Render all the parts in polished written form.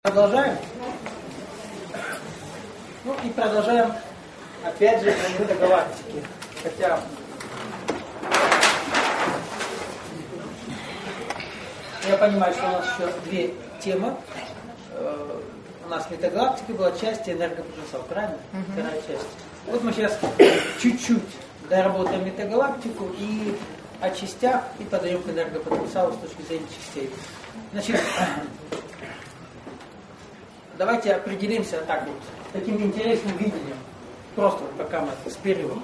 Продолжаем. Ну и продолжаем опять же про метагалактики. Хотя я понимаю, что у нас еще две темы. У нас метагалактика была часть и энергопотенциал, правильно? Вторая часть. Вот мы сейчас чуть-чуть доработаем метагалактику и о частях и подойдем к энергопотенциалу с точки зрения частей. Значит, давайте определимся так вот, таким интересным видением, просто вот пока мы с перерывом.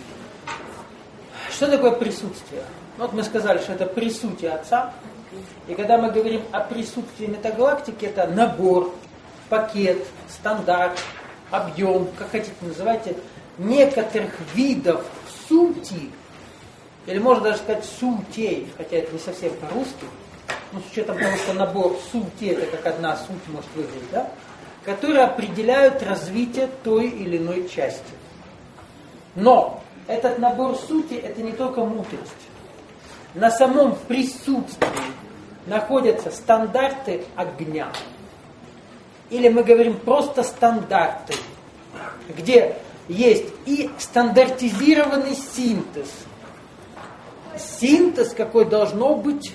Что такое присутствие? Вот мы сказали, что это присутствие Отца. И когда мы говорим о присутствии метагалактики, это набор, пакет, стандарт, объем, как хотите называйте, некоторых видов сути, или можно даже сказать сутей, хотя это не совсем по-русски, но с учетом того, что набор сути это как одна суть может выглядеть, да? Которые определяют развитие той или иной части. Но этот набор сути это не только мудрость. На самом присутствии находятся стандарты огня. Или мы говорим просто стандарты, где есть и стандартизированный синтез. Синтез, какой должно быть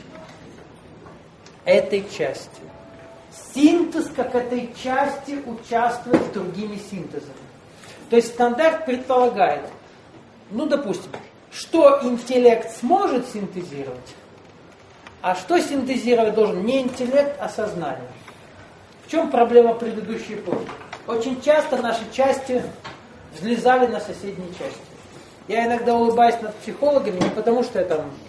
этой части. Синтез, как этой части, участвует с другими синтезами. То есть стандарт предполагает, ну, допустим, что интеллект сможет синтезировать, а что синтезировать должен не интеллект, а сознание. В чем проблема предыдущей эпохи? Очень часто наши части взлезали на соседние части. Я иногда улыбаюсь над психологами, не потому что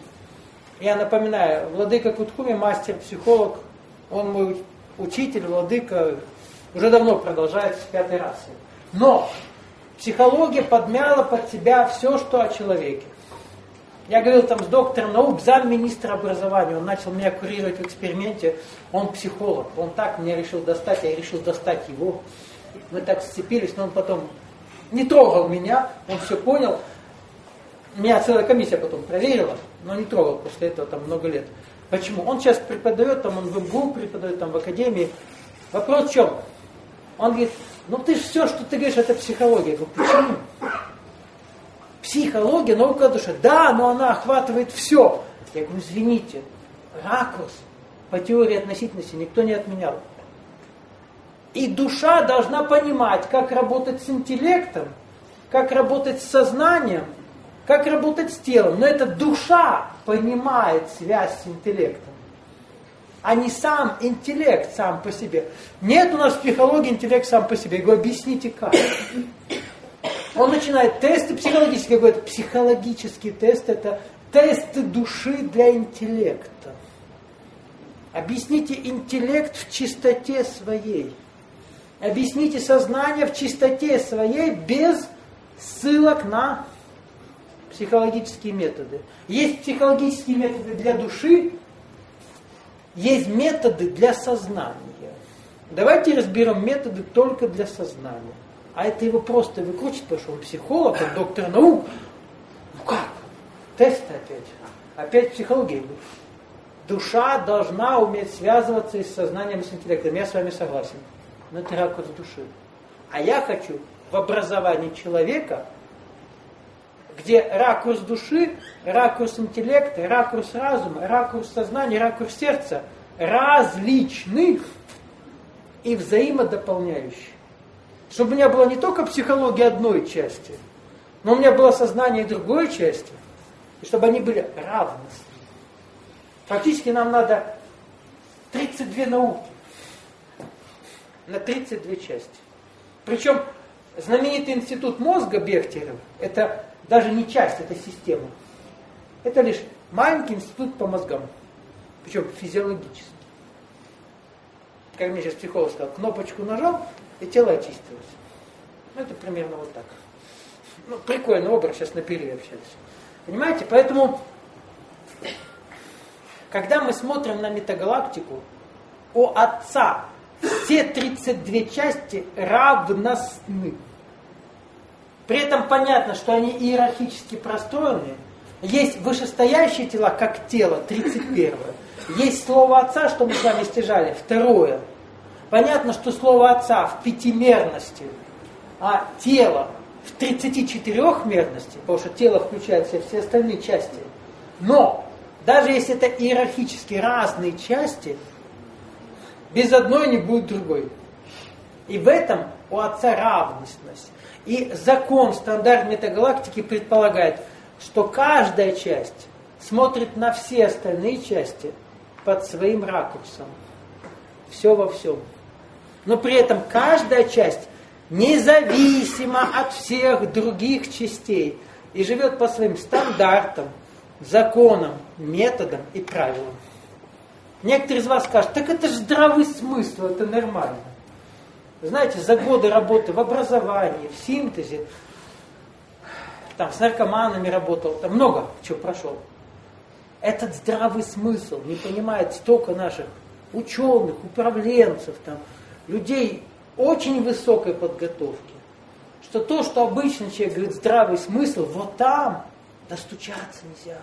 я напоминаю, владыка Кутхуми, мастер-психолог, он мой учитель, владыка, уже давно продолжается с 5-й расы. Но психология подмяла под себя все, что о человеке. Я говорил там с доктором наук, замминистра образования, он начал меня курировать в эксперименте, он психолог, он так меня решил достать, я решил достать его. Мы так сцепились, но он потом не трогал меня, он все понял. Меня целая комиссия потом проверила, но не трогал после этого там много лет. Почему? Он сейчас преподает, там он в МГУ преподает, там в академии. Вопрос в чем? Он говорит, ну ты же все, что ты говоришь, это психология. Я говорю, почему? Психология, наука души. Да, но она охватывает все. Я говорю, извините, ракурс по теории относительности никто не отменял. И душа должна понимать, как работать с интеллектом, как работать с сознанием, как работать с телом. Но это душа понимает связь с интеллектом, а не сам интеллект сам по себе. Нет у нас в психологии интеллект сам по себе. Я говорю, объясните как. Он начинает тесты психологические. Я говорю, психологический тест это тесты души для интеллекта. Объясните интеллект в чистоте своей. Объясните сознание в чистоте своей без ссылок на психологические методы. Есть психологические методы для души, есть методы для сознания. Давайте разберем методы только для сознания. А это его просто выкручивает, потому что он психолог, он доктор наук. Ну как? Тесты опять. Опять психология. Душа должна уметь связываться и с сознанием, и с интеллектом. Я с вами согласен. Но это ракурс души. А я хочу в образовании человека, где ракурс души, ракурс интеллекта, ракурс разума, ракурс сознания, ракурс сердца различных и взаимодополняющих. Чтобы у меня была не только психология одной части, но у меня было сознание другой части, и чтобы они были равностны. Фактически нам надо 32 науки на 32 части. Причем знаменитый институт мозга Бехтерев, это даже не часть, это система. Это лишь маленький институт по мозгам. Причем физиологический. Как мне сейчас психолог сказал, кнопочку нажал, и тело очистилось. Ну, это примерно вот так. Ну, прикольный образ, сейчас на перерыве общались. Понимаете? Поэтому, когда мы смотрим на метагалактику, у Отца все 32 части равностны. При этом понятно, что они иерархически простроены. Есть вышестоящие тела, как тело, 31-е. Есть слово Отца, что мы с вами стяжали, 2-е. Понятно, что слово Отца в пятимерности, а тело в 34-мерности, потому что тело включает в себя все остальные части. Но даже если это иерархически разные части, без одной не будет другой. И в этом у Отца равностность. И закон, стандарт метагалактики предполагает, что каждая часть смотрит на все остальные части под своим ракурсом. Все во всем. Но при этом каждая часть независимо от всех других частей и живет по своим стандартам, законам, методам и правилам. Некоторые из вас скажут, так это же здравый смысл, это нормально. Знаете, за годы работы в образовании, в синтезе, там с наркоманами работал, там много чего прошел. Этот здравый смысл не понимает столько наших ученых, управленцев, там, людей очень высокой подготовки, что то, что обычно человек говорит здравый смысл, вот там достучаться нельзя.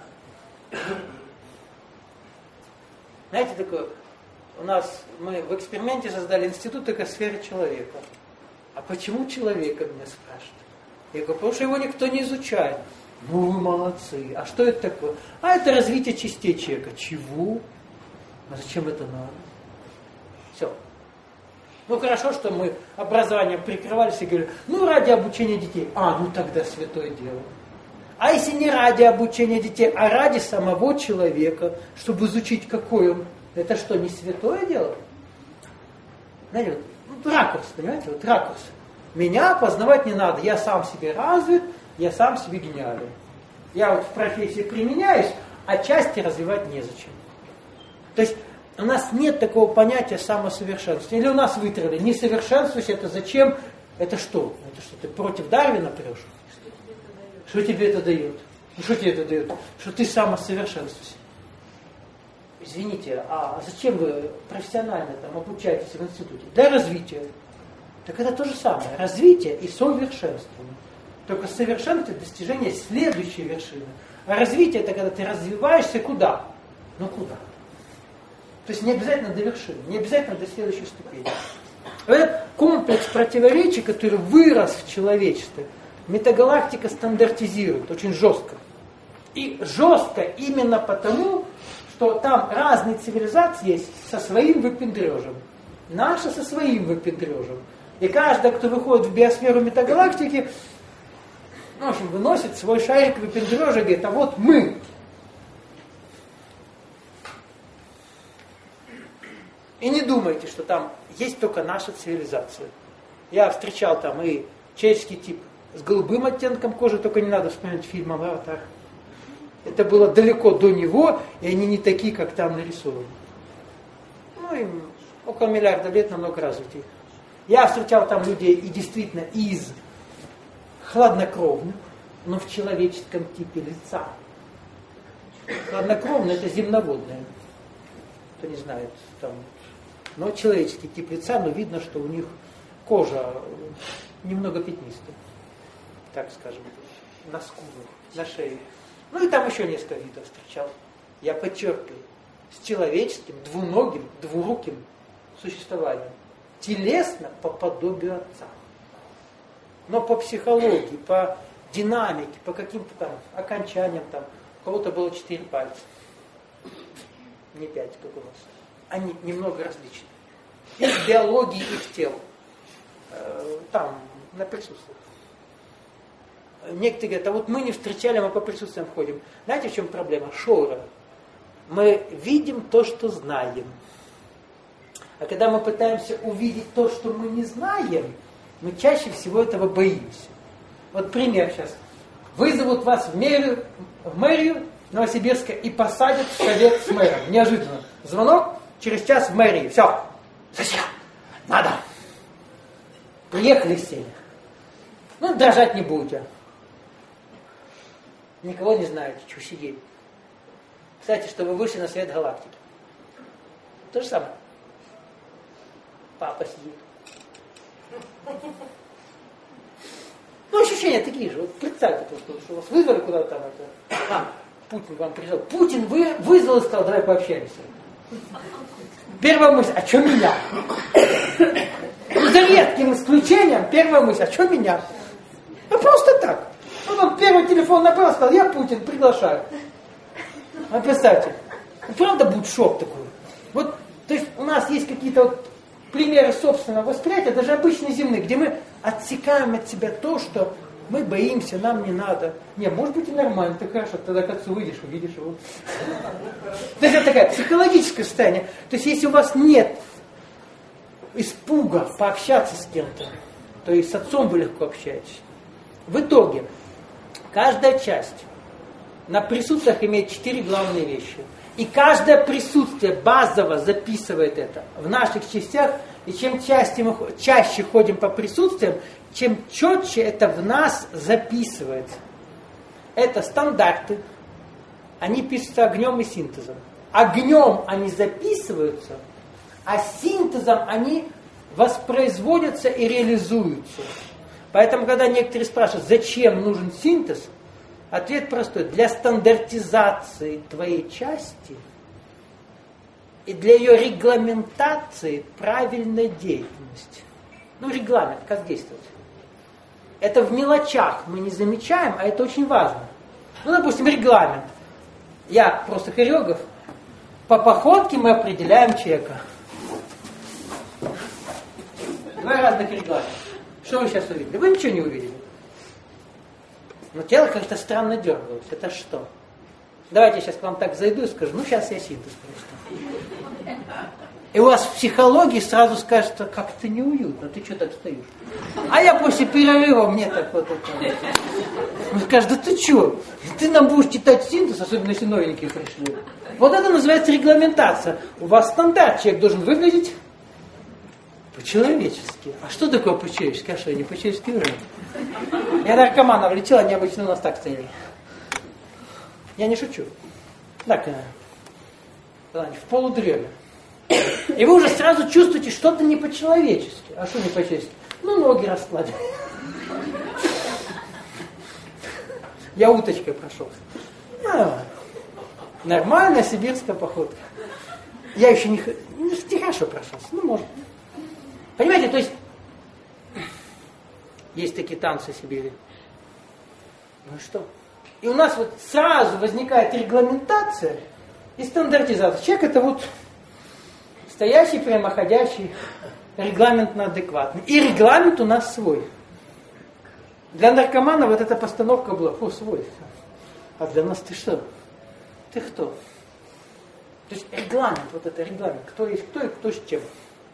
Знаете, такое, мы в эксперименте создали институт экосферы человека. А почему человека, меня спрашивают? Я говорю, потому что его никто не изучает. Ну вы молодцы. А что это такое? А это развитие частей человека. Чего? А зачем это надо? Все. Ну хорошо, что мы образованием прикрывались и говорили, ну ради обучения детей. Ну тогда святое дело. А если не ради обучения детей, а ради самого человека, чтобы изучить, какой он, это что, не святое дело? Знаете, вот ракурс, понимаете, вот ракурс. Меня познавать не надо, я сам себе развит, я сам себе гениален. Я вот в профессии применяюсь, а части развивать незачем. То есть у нас нет такого понятия самосовершенствования. Или у нас вытравили, не совершенствуйся, это зачем? Это что? Это что, ты против Дарвина прешь? Что тебе это дает? Ну что тебе это дает? Что ты самосовершенствуешься. Извините, а зачем вы профессионально там обучаетесь в институте? Для развития. Так это то же самое. Развитие и совершенствование. Только совершенство – достижение следующей вершины. А развитие – это когда ты развиваешься куда? Ну куда? То есть не обязательно до вершины, не обязательно до следующей ступени. Этот комплекс противоречий, который вырос в человечестве, метагалактика стандартизирует очень жестко. И жестко именно потому, что там разные цивилизации есть со своим выпендрежем. Наша со своим выпендрежем. И каждый, кто выходит в биосферу метагалактики, в общем, выносит свой шарик выпендрежа и говорит, а вот мы. И не думайте, что там есть только наша цивилизация. Я встречал там и человеческий тип с голубым оттенком кожи, только не надо вспоминать фильм «Аватар». Это было далеко до него, и они не такие, как там нарисованы. Ну, им около миллиарда лет намного развитее. Я встречал там людей и действительно из хладнокровных, но в человеческом типе лица. Хладнокровное – это земноводное. Кто не знает, там, но человеческий тип лица, но видно, что у них кожа немного пятнистая, так скажем, на скулах, на шее. Ну и там еще несколько видов встречал. Я подчеркиваю, с человеческим, двуногим, двуруким существованием. Телесно по подобию Отца. Но по психологии, по динамике, по каким-то там окончаниям, там, у кого-то было 4 пальца. Не 5, как у нас. Они немного различны. И в биологии их тел. Там, на присутствии. Некоторые говорят, а вот мы не встречали, мы по присутствиям ходим. Знаете, в чем проблема? Шора. Мы видим то, что знаем. А когда мы пытаемся увидеть то, что мы не знаем, мы чаще всего этого боимся. Вот пример сейчас. Вызовут вас в мэрию Новосибирска и посадят в совет с мэром. Неожиданно. Звонок, через час в мэрии. Все. Зачем? Надо. Приехали все. Ну, дрожать не будете. Никого не знаете, что сидеть. Кстати, что вы вышли на свет галактики. То же самое. Папа сидит. Ну, ощущения такие же. Вот представьте, что вас вызвали куда-то там. Путин вам приезжал. Путин вызвал и сказал, давай пообщаемся. Первая мысль, а что меня? Ну, за редким исключением, первая мысль, а что меня? Ну, просто так. Ну, он первый телефон набрал, сказал, я Путин, приглашаю. А представьте, правда будет шок такой? Вот, то есть у нас есть какие-то вот примеры собственного восприятия, даже обычно земные, где мы отсекаем от себя то, что мы боимся, нам не надо. Не, может быть и нормально, ты хорошо, тогда к отцу выйдешь, увидишь его. То есть это такое психологическое состояние. То есть если у вас нет испуга пообщаться с кем-то, то и с отцом вы легко общаетесь. В итоге, каждая часть на присутствиях имеет 4 главные вещи. И каждое присутствие базово записывает это в наших частях. И чем чаще ходим по присутствиям, чем четче это в нас записывается. Это стандарты. Они пишутся огнем и синтезом. Огнем они записываются, а синтезом они воспроизводятся и реализуются. Поэтому, когда некоторые спрашивают, зачем нужен синтез, ответ простой. Для стандартизации твоей части и для ее регламентации правильной деятельности. Ну, регламент, как действовать. Это в мелочах мы не замечаем, а это очень важно. Ну, допустим, регламент. Я просто хореограф. По походке мы определяем человека. Два разных регламента. Что вы сейчас увидели? Вы ничего не увидели. Но тело как-то странно дергалось. Это что? Давайте я сейчас к вам так зайду и скажу, ну сейчас я синтез просто. И у вас в психологии сразу скажется, как-то неуютно, ты что так стоишь? А я после перерыва мне так вот это. Он скажет, да ты что? Ты нам будешь читать синтез, особенно если новенькие пришли. Вот это называется регламентация. У вас стандарт, человек должен выглядеть по-человечески. А что такое по-человечески? А что, не по-человечески выглядит? Я наркоманов лечил, они обычно у нас так стояли. Я не шучу. Так, в полудреме. И вы уже сразу чувствуете что-то не по-человечески. А что не по-человечески? Ну, ноги раскладывают. Я уточкой прошелся. Нормальная сибирская походка. Я еще не хорошо прошелся. Ну, может. Понимаете, то есть есть такие танцы в Сибири. Ну что? И у нас вот сразу возникает регламентация и стандартизация. Человек это вот стоящий, прямоходящий, регламентно адекватный. И регламент у нас свой. Для наркомана вот эта постановка была, свой. А для нас ты что? Ты кто? То есть регламент, вот это регламент. Кто есть кто и кто с чем.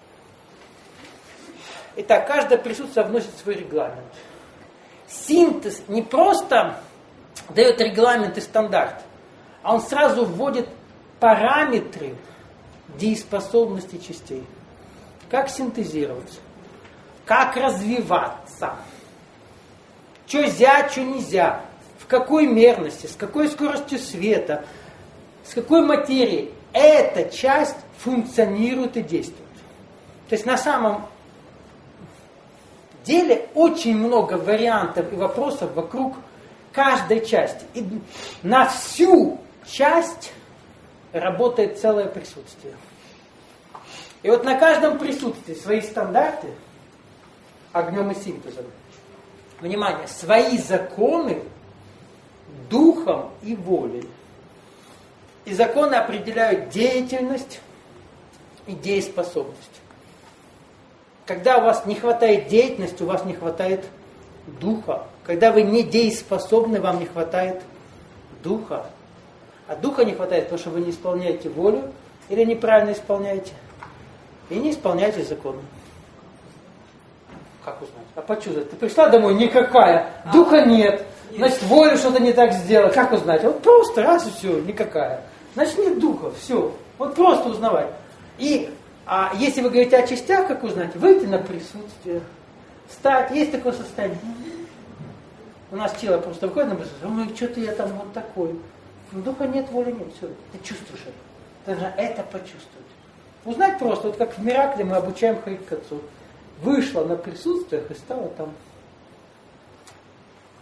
Итак, каждое присутствие вносит свой регламент. Синтез не просто дает регламент и стандарт, а он сразу вводит параметры дееспособности частей. Как синтезироваться, как развиваться, что взять, что нельзя, в какой мерности, с какой скоростью света, с какой материей эта часть функционирует и действует. То есть на самом деле очень много вариантов и вопросов вокруг каждой части. И на всю часть работает целое присутствие. И вот на каждом присутствии свои стандарты огнем и синтезом. Внимание, свои законы духом и волей. И законы определяют деятельность и дееспособность. Когда у вас не хватает деятельности, у вас не хватает духа. Когда вы не дееспособны, вам не хватает духа. А духа не хватает, потому что вы не исполняете волю или неправильно исполняете. И не исполняете законы. Как узнать? А почувствовать? Ты пришла домой, никакая. Духа нет. Значит, волю что-то не так сделала. Как узнать? Вот просто раз и все, никакая. Значит, нет духа, все. Вот просто узнавать. А если вы говорите о частях, как узнать? Выйти на присутствие, встать. Есть такое состояние. У нас тело просто выходит на присутствие. Ну, что-то я там вот такой. Духа нет, воли нет. Все, ты чувствуешь это. Ты должна это почувствовать. Узнать просто, вот как в Миракле мы обучаем ходить к Отцу. Вышла на присутствиях и стала там.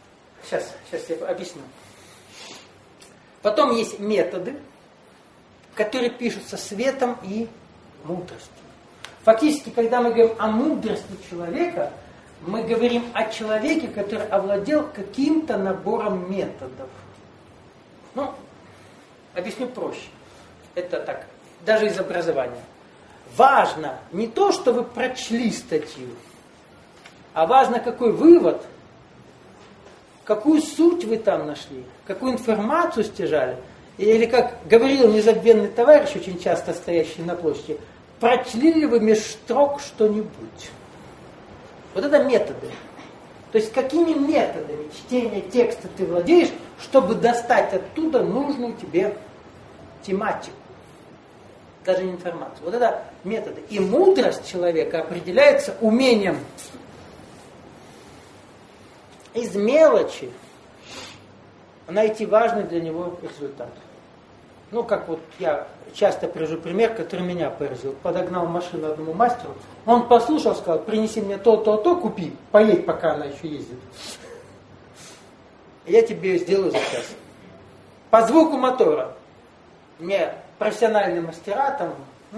Сейчас я объясню. Потом есть методы, которые пишутся светом и мудростью. Фактически, когда мы говорим о мудрости человека, мы говорим о человеке, который овладел каким-то набором методов. Ну, объясню проще. Это так, даже из образования. Важно не то, что вы прочли статью, а важно, какой вывод, какую суть вы там нашли, какую информацию стяжали. Или, как говорил незабвенный товарищ, очень часто стоящий на площади, прочли ли вы меж строк что-нибудь? Вот это методы. То есть, какими методами чтения текста ты владеешь, чтобы достать оттуда нужную тебе тематику, даже не информацию. Вот это методы. И мудрость человека определяется умением из мелочи найти важный для него результат. Ну, как вот я часто привожу пример, который меня поразил. Подогнал машину одному мастеру, он послушал, сказал: принеси мне то, купи, поедь, пока она еще ездит. Я тебе сделаю заказ. По звуку мотора. Мне профессиональные мастера там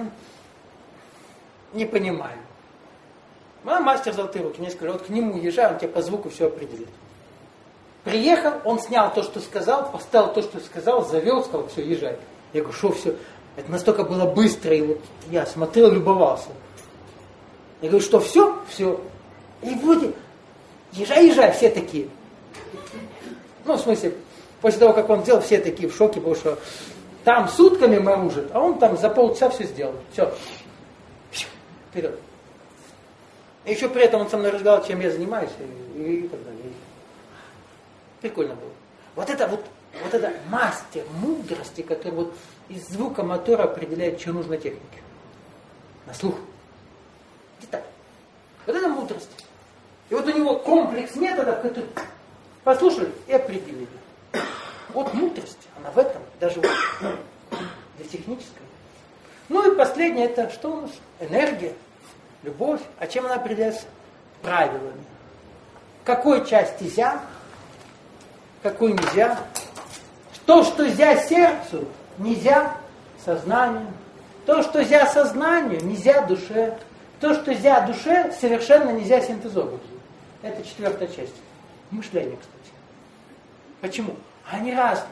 не понимаю. А мастер золотые руки мне сказал: вот к нему езжай, он тебе по звуку все определит. Приехал, он снял то, что сказал, поставил то, что сказал, завел, сказал: все, езжай. Я говорю: что все? Это настолько было быстро, и вот я смотрел, любовался. Я говорю: что все? Все. И вроде, езжай, все такие. Ну, в смысле, после того, как он сделал, все такие в шоке, потому что там сутками моружит, а он там за полчаса все сделал. Все. Вперед. И еще при этом он со мной разговаривал, чем я занимаюсь, и так далее. Прикольно было. Вот это мастер мудрости, который вот из звука мотора определяет, что нужно технике. На слух. Деталь. Вот это мудрость. И вот у него комплекс методов, которые послушали и определили. Вот мудрость, она в этом, даже вот, для технической. Ну и последнее, это что у нас? Энергия, любовь. А чем она определяется? Правилами. Какой части зя, какой нельзя. То, что зя сердцу, нельзя сознанию. То, что зя сознанию, нельзя душе. То, что зя душе, совершенно нельзя синтезовывать. Это 4-я часть. Мышление, кстати. Почему? Они разные.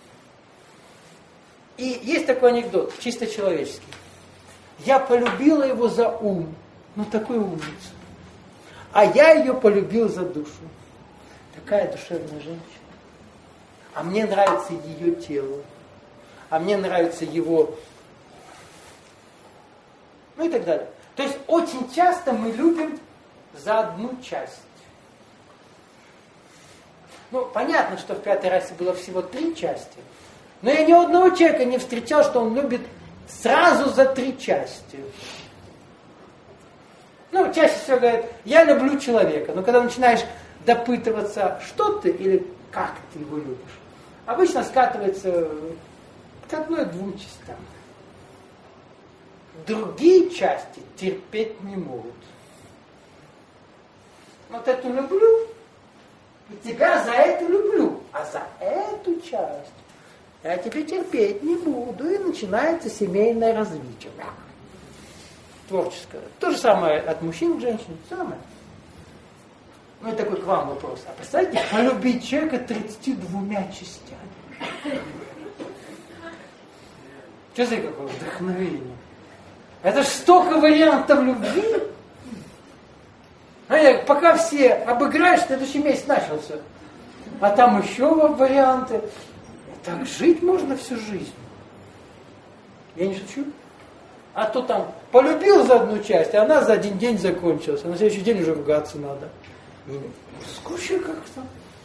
И есть такой анекдот, чисто человеческий. Я полюбила его за ум. Ну, такой умница. А я ее полюбил за душу. Такая душевная женщина. А мне нравится ее тело. А мне нравится его... Ну и так далее. То есть очень часто мы любим за одну часть. Ну, понятно, что в 5-й расе было всего 3 части. Но я ни одного человека не встречал, что он любит сразу за 3 части. Ну, чаще всего говорят: я люблю человека. Но когда начинаешь допытываться, что ты или как ты его любишь, обычно скатывается к 1-2 частям. Другие части терпеть не могут. Вот эту люблю, и тебя за это люблю, а за эту часть я тебя терпеть не буду. И начинается семейное развитие. Творческое. То же самое от мужчин к женщине. Все нормально. Ну и такой к вам вопрос. А представьте, полюбить человека 32 частями. Что за какое вдохновение? Это ж столько вариантов любви. Пока все обыграешь, следующий месяц начался. А там еще варианты. Так жить можно всю жизнь. Я не шучу. А то там полюбил за одну часть, а она за один день закончилась. А на следующий день уже ругаться надо. Скучно как-то.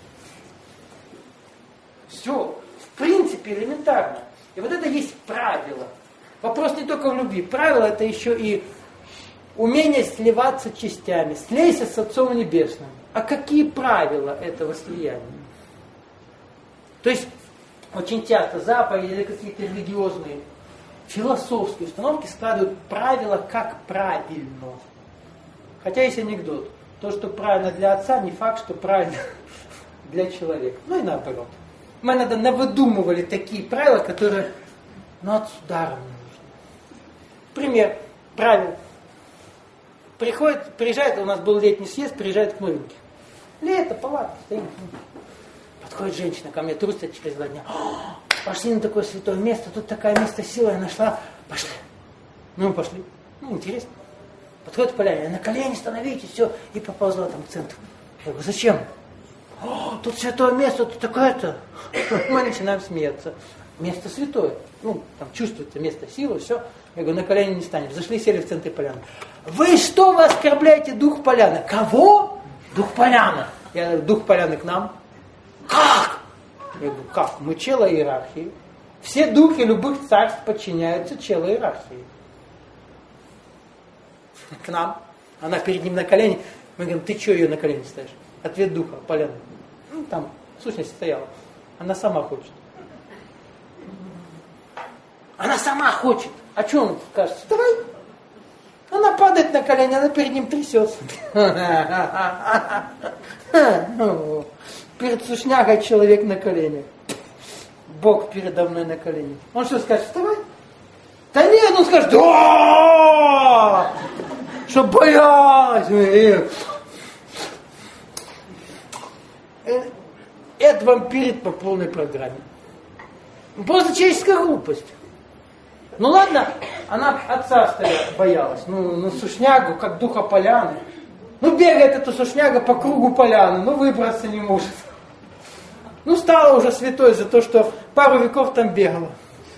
Все, в принципе, элементарно. И вот это есть правило. Вопрос не только в любви. Правило это еще и умение сливаться частями. Слейся с Отцом Небесным. А какие правила этого слияния? То есть, очень часто заповеди или какие-то религиозные, философские установки складывают правила, как правильно. Хотя есть анекдот. То, что правильно для отца, не факт, что правильно для человека. Ну и наоборот. Мы иногда навыдумывали такие правила, которые но с ударом не нужно. Пример, правило. Приезжает, у нас был летний съезд, приезжает к новеньким. Лето, палатка, стоим. Подходит женщина ко мне, трусит через 2 дня. Пошли на такое святое место, тут такая место сила я нашла. Пошли. Ну, пошли. Ну, интересно. Подходит к поляне, на колени становитесь, все, и поползла там к центру. Я говорю, зачем? Тут святое место, тут такое-то. Мы начинаем смеяться. Место святое. Ну, там чувствуется место силы, все. Я говорю, на колени не станем. Зашли, сели в центре поляны. Вы что, вы оскорбляете дух поляны? Кого? Дух поляны. Я говорю, дух поляны к нам. Как? Я говорю, как? Мы чело иерархии. Все духи любых царств подчиняются чело иерархии. К нам. Она перед ним на колени. Мы говорим, ты что ее на колени ставишь? Ответ духа, поляны. Ну, там сущность стояла. Она сама хочет. Она сама хочет. А что он скажет? Давай. Она падает на колени, она перед ним трясется. Перед сушнягой человек на коленях. Бог передо мной на коленях. Он что скажет? Вставай. Да нет, он скажет, да! Что боязнь. Это вампирит по полной программе. Просто человеческая глупость. Ну ладно, она отца боялась. Ну сушнягу, как духа поляны. Ну бегает эта сушняга по кругу поляны, ну выбраться не может. Ну стала уже святой за то, что пару веков там бегала.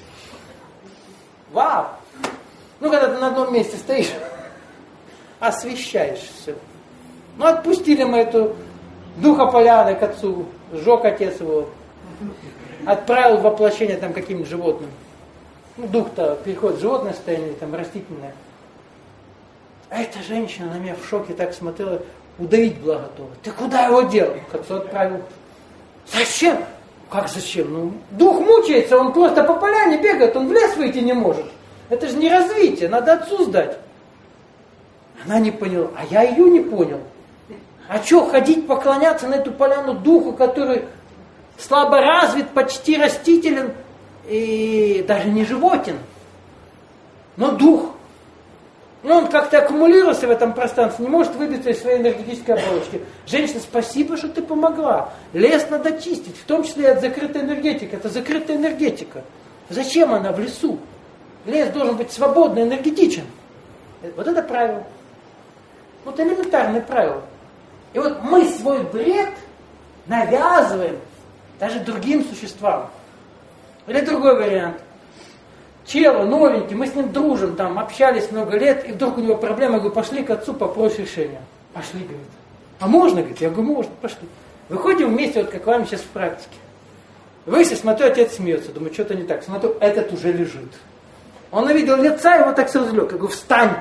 Вау! Ну когда ты на одном месте стоишь, освещаешь все. Ну отпустили мы эту духа поляны к отцу, сжег отец его, отправил в воплощение там каким-нибудь животным. Ну, дух-то переходит в животное состояние, там растительное. А эта женщина на меня в шоке так смотрела, удавить была готова. Ты куда его дел? К отцу отправил. Зачем? Как зачем? Ну, дух мучается, он просто по поляне бегает, он в лес выйти не может. Это же не развитие, надо отцу сдать. Она не поняла, а я ее не понял. А что, ходить поклоняться на эту поляну духу, который слабо развит, почти растителен и даже не животен, но дух. Но он как-то аккумулировался в этом пространстве, не может выбиться из своей энергетической оболочки. Женщина, спасибо, что ты помогла. Лес надо чистить, в том числе и от закрытой энергетики. Это закрытая энергетика. Зачем она в лесу? Лес должен быть свободно энергетичен. Вот это правило. Вот элементарное правило. И вот мы свой бред навязываем даже другим существам. Или другой вариант. Чело, новенький, мы с ним дружим, там, общались много лет, и вдруг у него проблема, я говорю, пошли к отцу, попрось решения. Пошли, говорит. А можно, говорит? Я говорю, можно, пошли. Выходим вместе, вот как вам сейчас в практике. Выйти, смотрю, отец смеется, думаю, что-то не так. Смотрю, этот уже лежит. Он увидел лица, его так сразу лег. Я говорю, встань.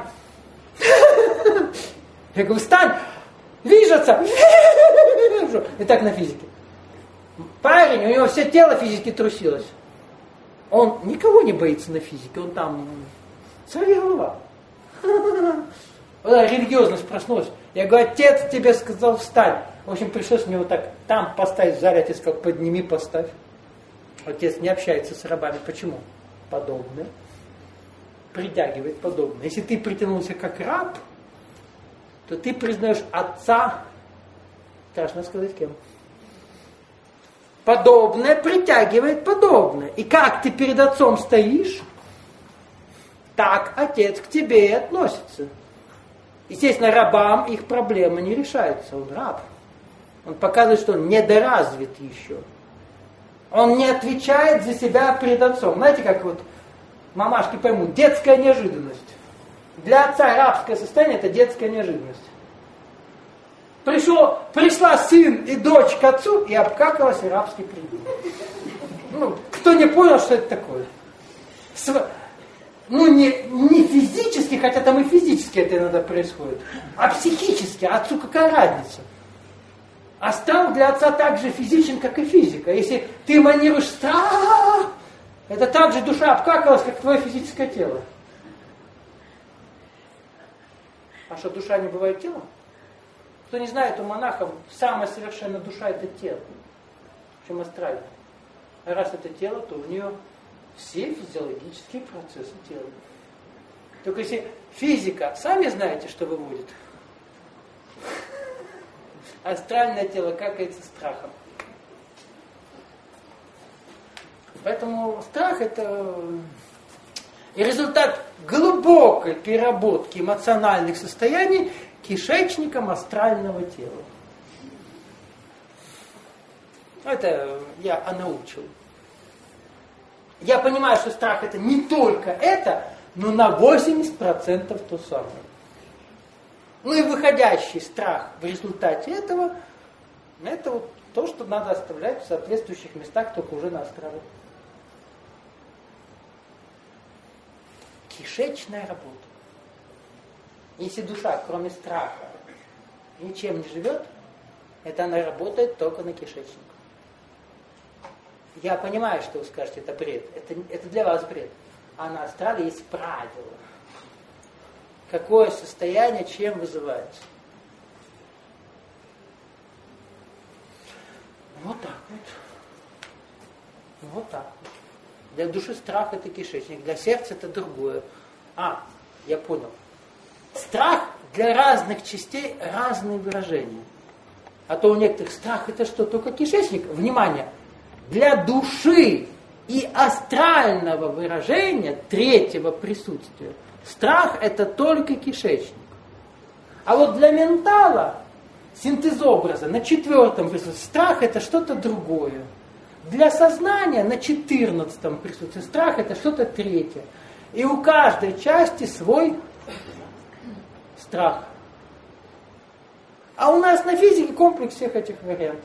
Я говорю, встань. Движется. И так на физике. Парень, у него все тело физически трусилось. Он никого не боится на физике, он там сорви голова. Религиозность проснулась. Я говорю, отец тебе сказал встань. В общем, пришлось мне вот так там поставить в зале, отец сказал, подними, поставь. Отец не общается с рабами. Почему? Подобное. Притягивает подобное. Если ты притянулся как раб, то ты признаешь отца, страшно сказать кем. Подобное притягивает подобное. И как ты перед отцом стоишь, так отец к тебе и относится. Естественно, рабам их проблема не решается. Он раб. Он показывает, что он недоразвит еще. Он не отвечает за себя перед отцом. Знаете, как вот мамашки поймут, детская неожиданность. Для отца рабское состояние – это детская неожиданность. Пришла сын и дочь к отцу и обкакалась, и рабский придет. Ну, кто не понял, что это такое? Не физически, хотя там и физически это иногда происходит, а психически. Отцу какая разница? Астрал для отца так же физичен, как и физика. Если ты эманируешь страх, это так же душа обкакалась, как твое физическое тело. А что, душа не бывает телом? Кто не знает, у монахов самая совершенная душа – это тело, чем астральная. А раз это тело, то у нее все физиологические процессы тела. Только если физика, сами знаете, что выводит. Астральное тело какается страхом. Поэтому страх это и результат глубокой переработки эмоциональных состояний кишечником астрального тела. Это я онаучил. Я понимаю, что страх это не только это, но на 80% то самое. Ну и выходящий страх в результате этого, это вот то, что надо оставлять в соответствующих местах, только уже на астрале. Кишечная работа. Если душа, кроме страха, ничем не живет, это она работает только на кишечник. Я понимаю, что вы скажете, это бред. Это для вас бред. А на астрале есть правило. Какое состояние чем вызывается. Вот так вот. Вот так вот. Для души страх это кишечник, для сердца это другое. Я понял. Страх для разных частей разные выражения. А то у некоторых страх это что? Только кишечник. Внимание! Для души и астрального выражения третьего присутствия страх это только кишечник. А вот для ментала синтезобраза на 4-м присутствии страх это что-то другое. Для сознания на 14-м присутствии страх это что-то третье. И у каждой части свой страх. А у нас на физике комплекс всех этих вариантов.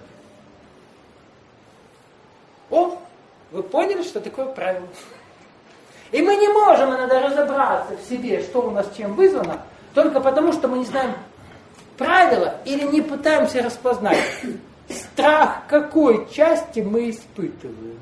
Вы поняли, что такое правило? И мы не можем иногда разобраться в себе, что у нас чем вызвано, только потому, что мы не знаем правила или не пытаемся распознать, страх какой части мы испытываем.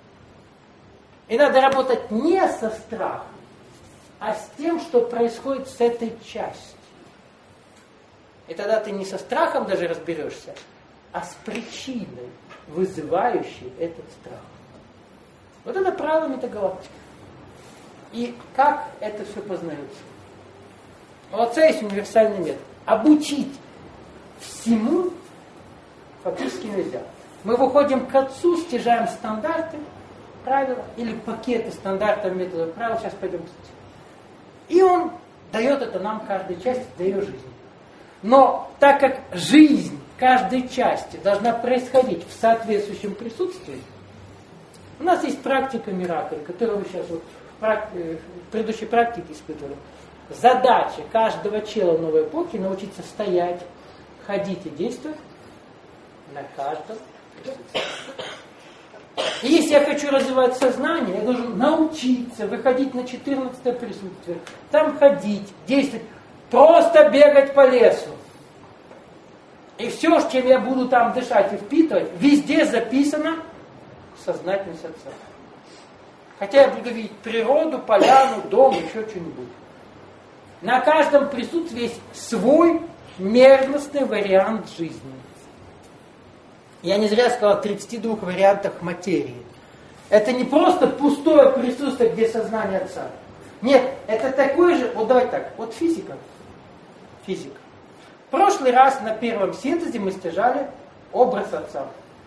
И надо работать не со страхом, а с тем, что происходит с этой частью. И тогда ты не со страхом даже разберешься, а с причиной, вызывающей этот страх. Вот это правило метагалактики. И как это все познается? У отца есть универсальный метод. Обучить всему фактически нельзя. Мы выходим к отцу, стяжаем стандарты, правила, или пакеты стандартов, методов, правил. Сейчас пойдем кстати. И он дает это нам каждой части до ее жизни. Но так как жизнь каждой части должна происходить в соответствующем присутствии, у нас есть практика миракли, которую вы сейчас вот в предыдущей практике испытывали. Задача каждого чела новой эпохи научиться стоять, ходить и действовать на каждом присутствии. И если я хочу развивать сознание, я должен научиться выходить на 14-е присутствие, там ходить, действовать, просто бегать по лесу. И все, чем я буду там дышать и впитывать, везде записано сознательность Отца. Хотя я буду видеть природу, поляну, дом, еще что-нибудь. На каждом присутствии есть свой мерностный вариант жизни. Я не зря сказал о 32 вариантах материи. Это не просто пустое присутствие, где сознание Отца. Нет, это такое же, вот давайте так, вот физика. Физика. В прошлый раз на первом синтезе мы стяжали образ Отца.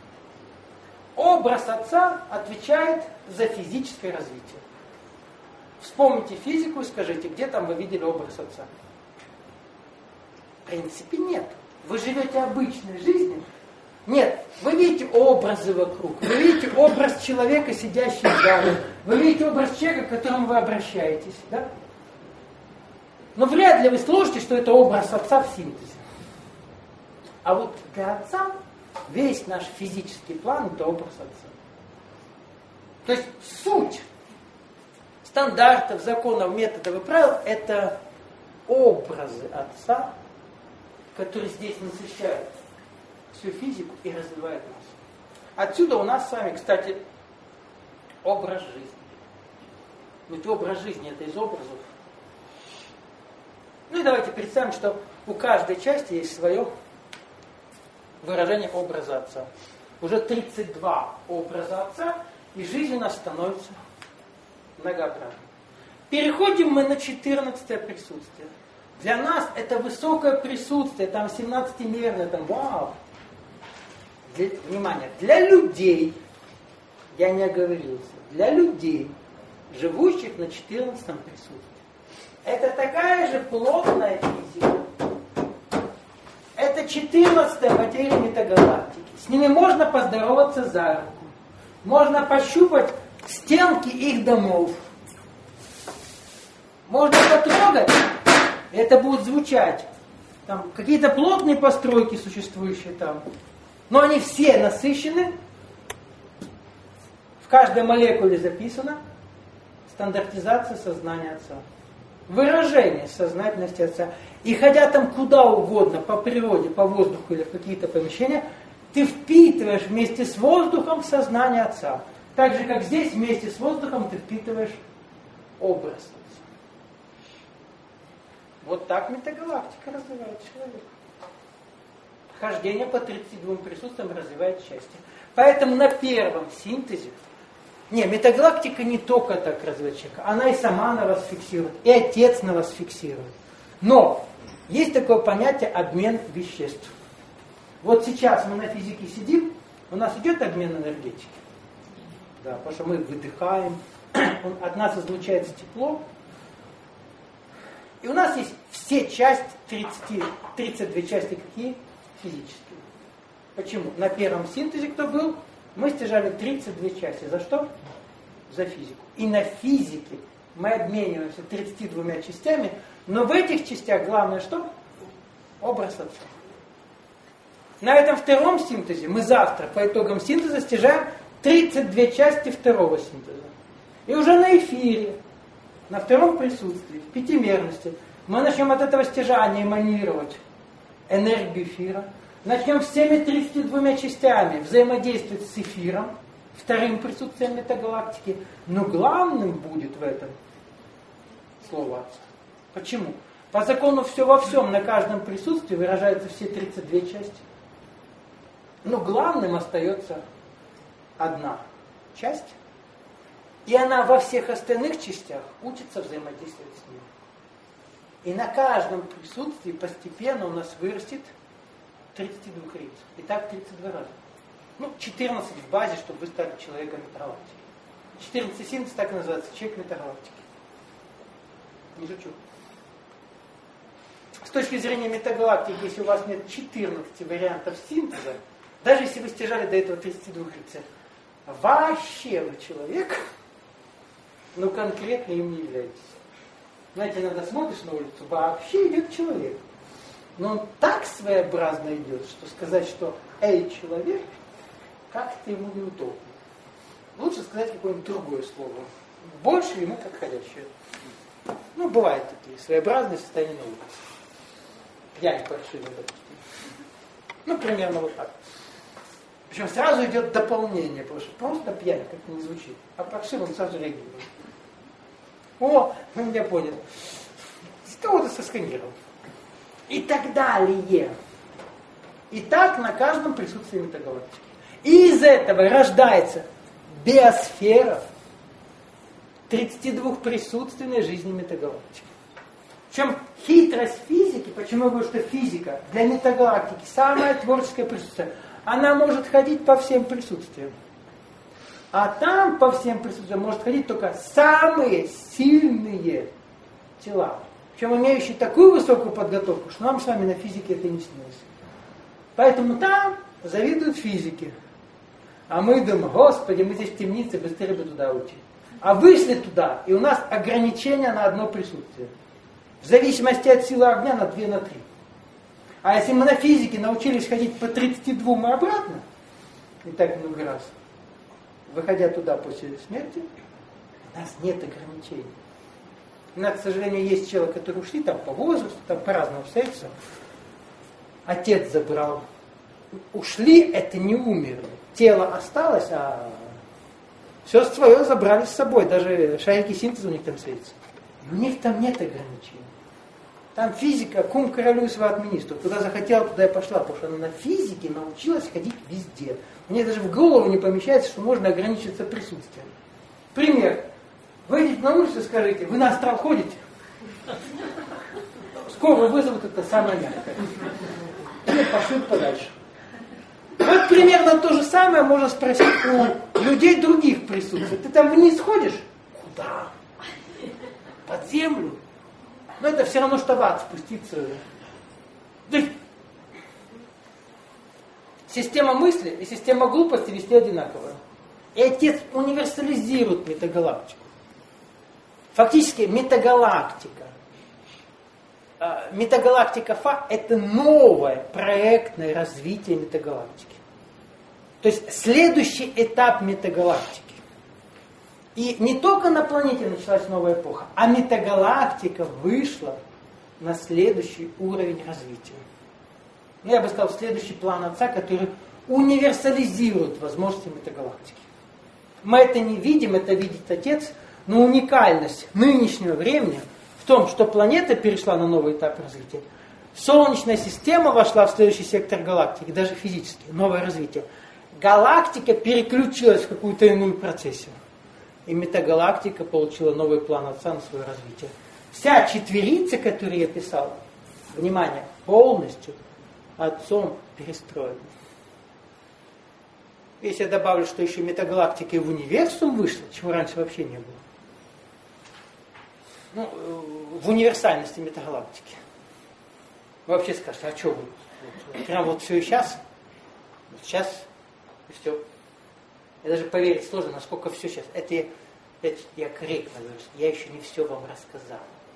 Образ Отца отвечает за физическое развитие. Вспомните физику и скажите, где там вы видели образ Отца? В принципе, нет. Вы живете обычной жизнью. Нет, вы видите образы вокруг. Вы видите образ человека, сидящего в зале. Вы видите образ человека, к которому вы обращаетесь. Да? Но вряд ли вы сложите, что это образ Отца в синтезе. А вот для Отца весь наш физический план – это образ Отца. То есть суть стандартов, законов, методов и правил – это образы Отца, которые здесь насыщают всю физику и развивают нас. Отсюда у нас с вами, кстати, образ жизни. Ведь образ жизни – это из образов. Ну и давайте представим, что у каждой части есть свое выражение образа Отца. Уже 32 образа Отца, и жизнь у нас становится многообразно. Переходим мы на 14-е присутствие. Для нас это высокое присутствие, там 17-мерное, там вау. Внимание, для людей, я не оговорился, для людей, живущих на 14-м присутствии. Это такая же плотная физика. Это 14-я материя метагалактики. С ними можно поздороваться за руку. Можно пощупать стенки их домов. Можно потрогать, это будет звучать. Там какие-то плотные постройки существующие там. Но они все насыщены. В каждой молекуле записано стандартизация сознания Отца. Выражение сознательности Отца. И ходя там куда угодно, по природе, по воздуху или в какие-то помещения, ты впитываешь вместе с воздухом сознание Отца. Так же, как здесь вместе с воздухом ты впитываешь образ Отца. Вот так метагалактика развивает человека. Хождение по 32 присутствиям развивает счастье. Поэтому на первом синтезе, метагалактика не только так развивает человека, она и сама на вас фиксирует, и Отец на вас фиксирует. Но есть такое понятие обмен веществ. Вот сейчас мы на физике сидим, у нас идет обмен энергетики. Да, потому что мы выдыхаем, от нас излучается тепло. И у нас есть все части, 32 части какие? Физические. Почему? На первом синтезе, кто был, мы стяжали 32 части. За что? За физику. И на физике мы обмениваемся 32 частями, но в этих частях главное что? Образ Отца. На этом втором синтезе мы завтра по итогам синтеза стяжаем 32 части второго синтеза. И уже на эфире, на втором присутствии, в пятимерности, мы начнем от этого стяжания эманировать энергию эфира, начнем всеми 32 частями взаимодействовать с эфиром, вторым присутствием метагалактики, но главным будет в этом слово Отца. Почему? По закону все во всем, на каждом присутствии выражаются все 32 части. Но главным остается одна часть, и она во всех остальных частях учится взаимодействовать с ним. И на каждом присутствии постепенно у нас вырастет 32 лиц. И так 32 раза. 14 в базе, чтобы вы стали человеком метагалактики. 14 синтез так и называется, человек метагалактики. Не шучу. С точки зрения метагалактики, если у вас нет 14 вариантов синтеза, даже если вы стяжали до этого 32 лиц, вообще вы человек, но конкретно им не являетесь. Знаете, иногда смотришь на улицу, вообще идет человек. Но он так своеобразно идет, что сказать, что «эй, человек», как-то ему неудобно. Лучше сказать какое-нибудь другое слово. Больше ему как ходящее. Бывают такие своеобразные состояния на улице. Пьянь паршивая, допустим. Примерно вот так. Причем сразу идет дополнение, потому что просто пьянь как-то не звучит. А паршивым сразу реагирует. О, вы меня поняли. С кого-то сосканировал. И так далее. И так на каждом присутствии метагалактики. И из этого рождается биосфера 32 присутственной жизни метагалактики. Причем хитрость физики, почему я говорю, что физика для метагалактики самое творческое присутствие, она может ходить по всем присутствиям. А там по всем присутствиям может ходить только самые сильные тела. Причем имеющие такую высокую подготовку, что нам с вами на физике это не снилось. Поэтому там завидуют физике. А мы думаем, Господи, мы здесь в темнице, быстрее бы туда уйти. А вышли туда, и у нас ограничение на одно присутствие. В зависимости от силы огня на 2, на 3. А если мы на физике научились ходить по 32 и обратно, и так много раз, выходя туда после смерти, у нас нет ограничений. У нас, к сожалению, есть человек, которые ушли там по возрасту, там по-разному обстоятельствам. Отец забрал. Ушли, это не умерли. Тело осталось, а все свое забрали с собой. Даже шарики синтеза у них там светятся. И у них там нет ограничений. Там физика, кум королю и сват министру. Куда захотела, туда и пошла. Потому что она на физике научилась ходить везде. Мне даже в голову не помещается, что можно ограничиться присутствием. Пример. Выйдите на улицу и скажите, вы на астрал ходите? Скоро вызовут, это самое мягкое. Или пошлют подальше. Вот примерно то же самое можно спросить у людей других присутствий. Ты там вниз ходишь? Куда? Под землю? Но это все равно, что в ад спуститься. Система мысли и система глупости везде одинаковая. И Отец универсализирует метагалактику. Фактически метагалактика. Метагалактика Фа – это новое проектное развитие метагалактики. То есть следующий этап метагалактики. И не только на планете началась новая эпоха, а метагалактика вышла на следующий уровень развития. Ну, я бы сказал, следующий план Отца, который универсализирует возможности метагалактики. Мы это не видим, это видит Отец, но уникальность нынешнего времени в том, что планета перешла на новый этап развития. Солнечная система вошла в следующий сектор галактики, даже физически, новое развитие. Галактика переключилась в какую-то иную процессию. И метагалактика получила новый план Отца на свое развитие. Вся четверица, которую я писал, внимание, полностью Отцом перестроена. Если я добавлю, что еще метагалактика и в универсум вышла, чего раньше вообще не было. Ну, в универсальности метагалактики. Вы вообще скажете, а что вы? Прям вот все и сейчас? Вот сейчас и все. Я даже поверить сложно, насколько все сейчас. Это я корректно говорю, я еще не все вам рассказал.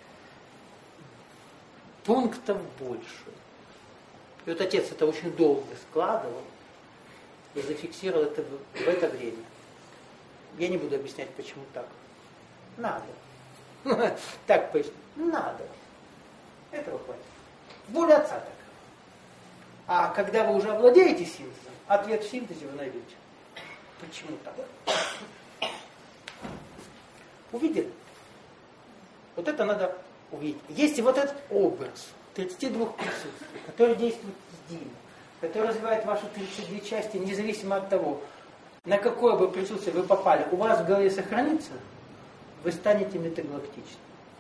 Пунктов больше. И вот Отец это очень долго складывал и зафиксировал это в это время. Я не буду объяснять, почему так. Надо. Так поясню. Надо. Этого хватит. Воля Отца так. А когда вы уже овладеете синтезом, ответ в синтезе вы найдете. Почему так? Увидели? Вот это надо увидеть. Если вот этот образ 32 присутствий, который действует здесь, который развивает ваши 32 части, независимо от того, на какое бы присутствие вы попали, у вас в голове сохранится, вы станете метагалактичным.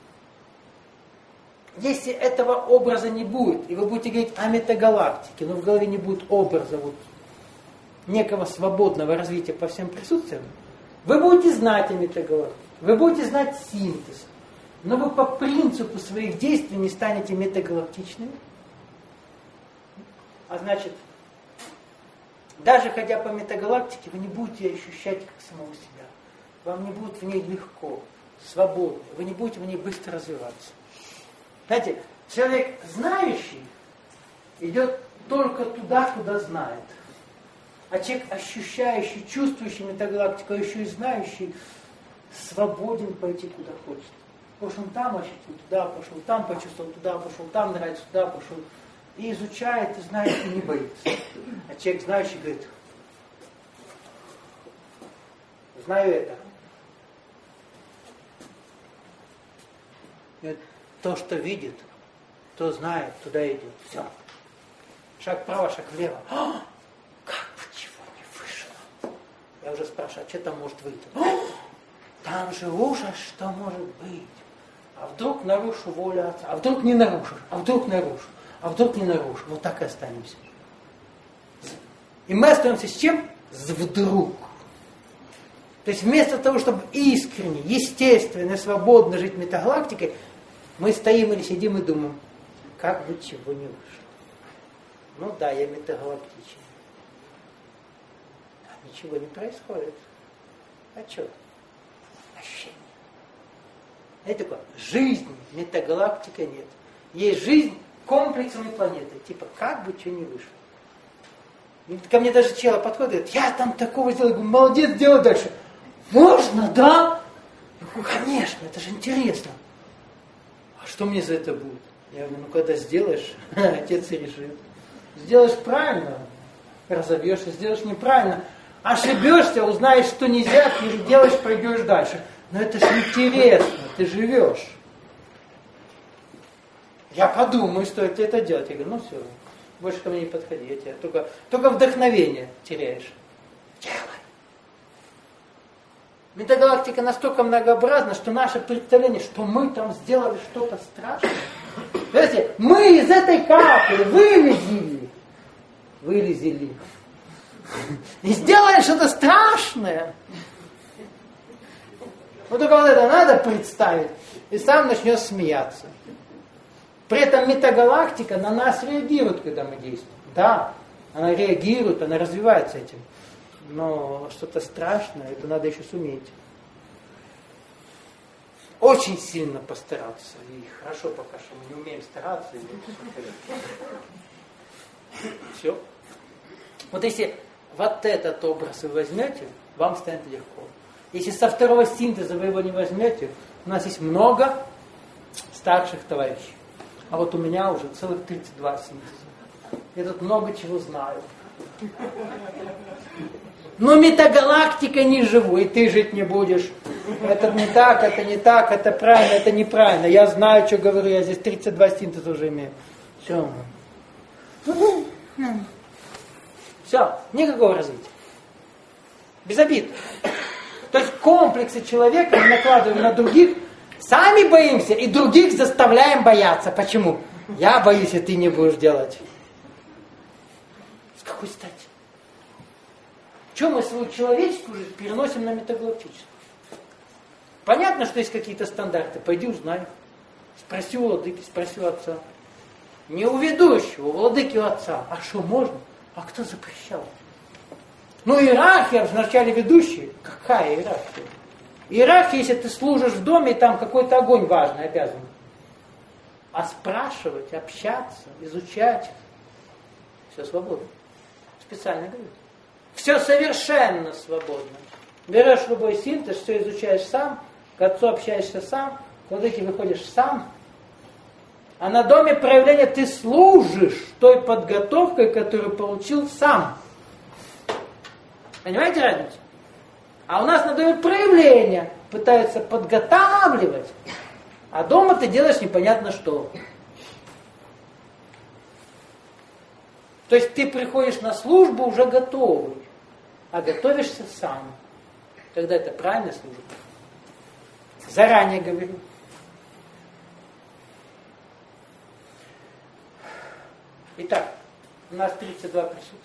Если этого образа не будет, и вы будете говорить о метагалактике, но в голове не будет образа вот, некого свободного развития по всем присутствиям, вы будете знать о метагалактике, вы будете знать синтез, но вы по принципу своих действий не станете метагалактичными. А значит, даже ходя по метагалактике, вы не будете ощущать как самого себя. Вам не будет в ней легко, свободно, вы не будете в ней быстро развиваться. Знаете, человек знающий идет только туда, куда знает. А человек, ощущающий, чувствующий метагалактику, а еще и знающий, свободен пойти куда хочет. Потому что он там ощутил, туда пошел, там почувствовал, туда пошел, там нравится, туда пошел. И изучает, и знает, и не боится. А человек знающий говорит, знаю это. И то, что видит, то знает, туда идет. Все. Шаг вправо, шаг влево. Как бы чего не вышло. Я уже спрашиваю, а что там может выйти? Там же ужас, что может быть. А вдруг нарушу волю Отца? А вдруг не нарушу? А вдруг нарушу? А вдруг не нарушу? Вот так и останемся. И мы остаемся с чем? С вдруг. То есть вместо того, чтобы искренне, естественно, свободно жить метагалактикой, мы стоим или сидим и думаем, как бы чего не вышло. Ну да, я метагалактичен. А ничего не происходит. А что? Ощущение. Это такое, жизни метагалактика нет. Есть жизнь комплексной планеты. Типа, как бы что не вышло. И ко мне даже чела подходит и говорит, я там такого сделал. Я говорю, молодец, делай дальше. Можно, да? Я говорю, конечно, это же интересно. А что мне за это будет? Я говорю, ну когда сделаешь, Отец и решит. Сделаешь правильно, разобьешься, сделаешь неправильно. Ошибешься, узнаешь, что нельзя, переделаешь, пойдешь дальше. Но это же интересно, ты живешь. Я подумаю, стоит ли это делать. Я говорю, ну все, больше ко мне не подходи, я тебя только вдохновение теряешь. Делай. Метагалактика настолько многообразна, что наше представление, что мы там сделали что-то страшное. Знаете, мы из этой капли вылезли и сделали что-то страшное. Вот только вот это надо представить, и сам начнет смеяться. При этом метагалактика на нас реагирует, когда мы действуем. Да, она реагирует, она развивается этим. Но что-то страшное, это надо еще суметь. Очень сильно постараться. И хорошо пока что мы не умеем стараться. Все. Вот если вот этот образ вы возьмете, вам станет легко. Если со второго синтеза вы его не возьмете, у нас есть много старших товарищей. А вот у меня уже целых 32 синтеза. Я тут много чего знаю. Но метагалактика не живу, и ты жить не будешь. Это не так, это правильно, это неправильно. Я знаю, что говорю, я здесь 32 синтеза уже имею. Все. Все, никакого развития. Без обид. То есть комплексы человека мы накладываем на других, сами боимся и других заставляем бояться. Почему? Я боюсь, и ты не будешь делать. С какой стати? Чем мы свою человеческую жизнь переносим на метагалактическую? Понятно, что есть какие-то стандарты. Пойди узнай. Спроси у владыки, спроси у отца. Не у ведущего, у владыки у отца. А что можно? А кто запрещал? Ну, иерархия вначале ведущая. Какая иерархия? Иерархия, если ты служишь в доме, и там какой-то огонь важный обязан. А спрашивать, общаться, изучать, все свободно. Специально говорю. Все совершенно свободно. Берешь любой синтез, все изучаешь сам, к отцу общаешься сам, к владыке выходишь сам. А на доме проявления ты служишь той подготовкой, которую получил сам. Понимаете разницу? А у нас на доме проявления пытаются подготавливать, а дома ты делаешь непонятно что. То есть ты приходишь на службу уже готовый, а готовишься сам. Тогда это правильная служба. Заранее говорю. Итак, у нас 32 присутствия.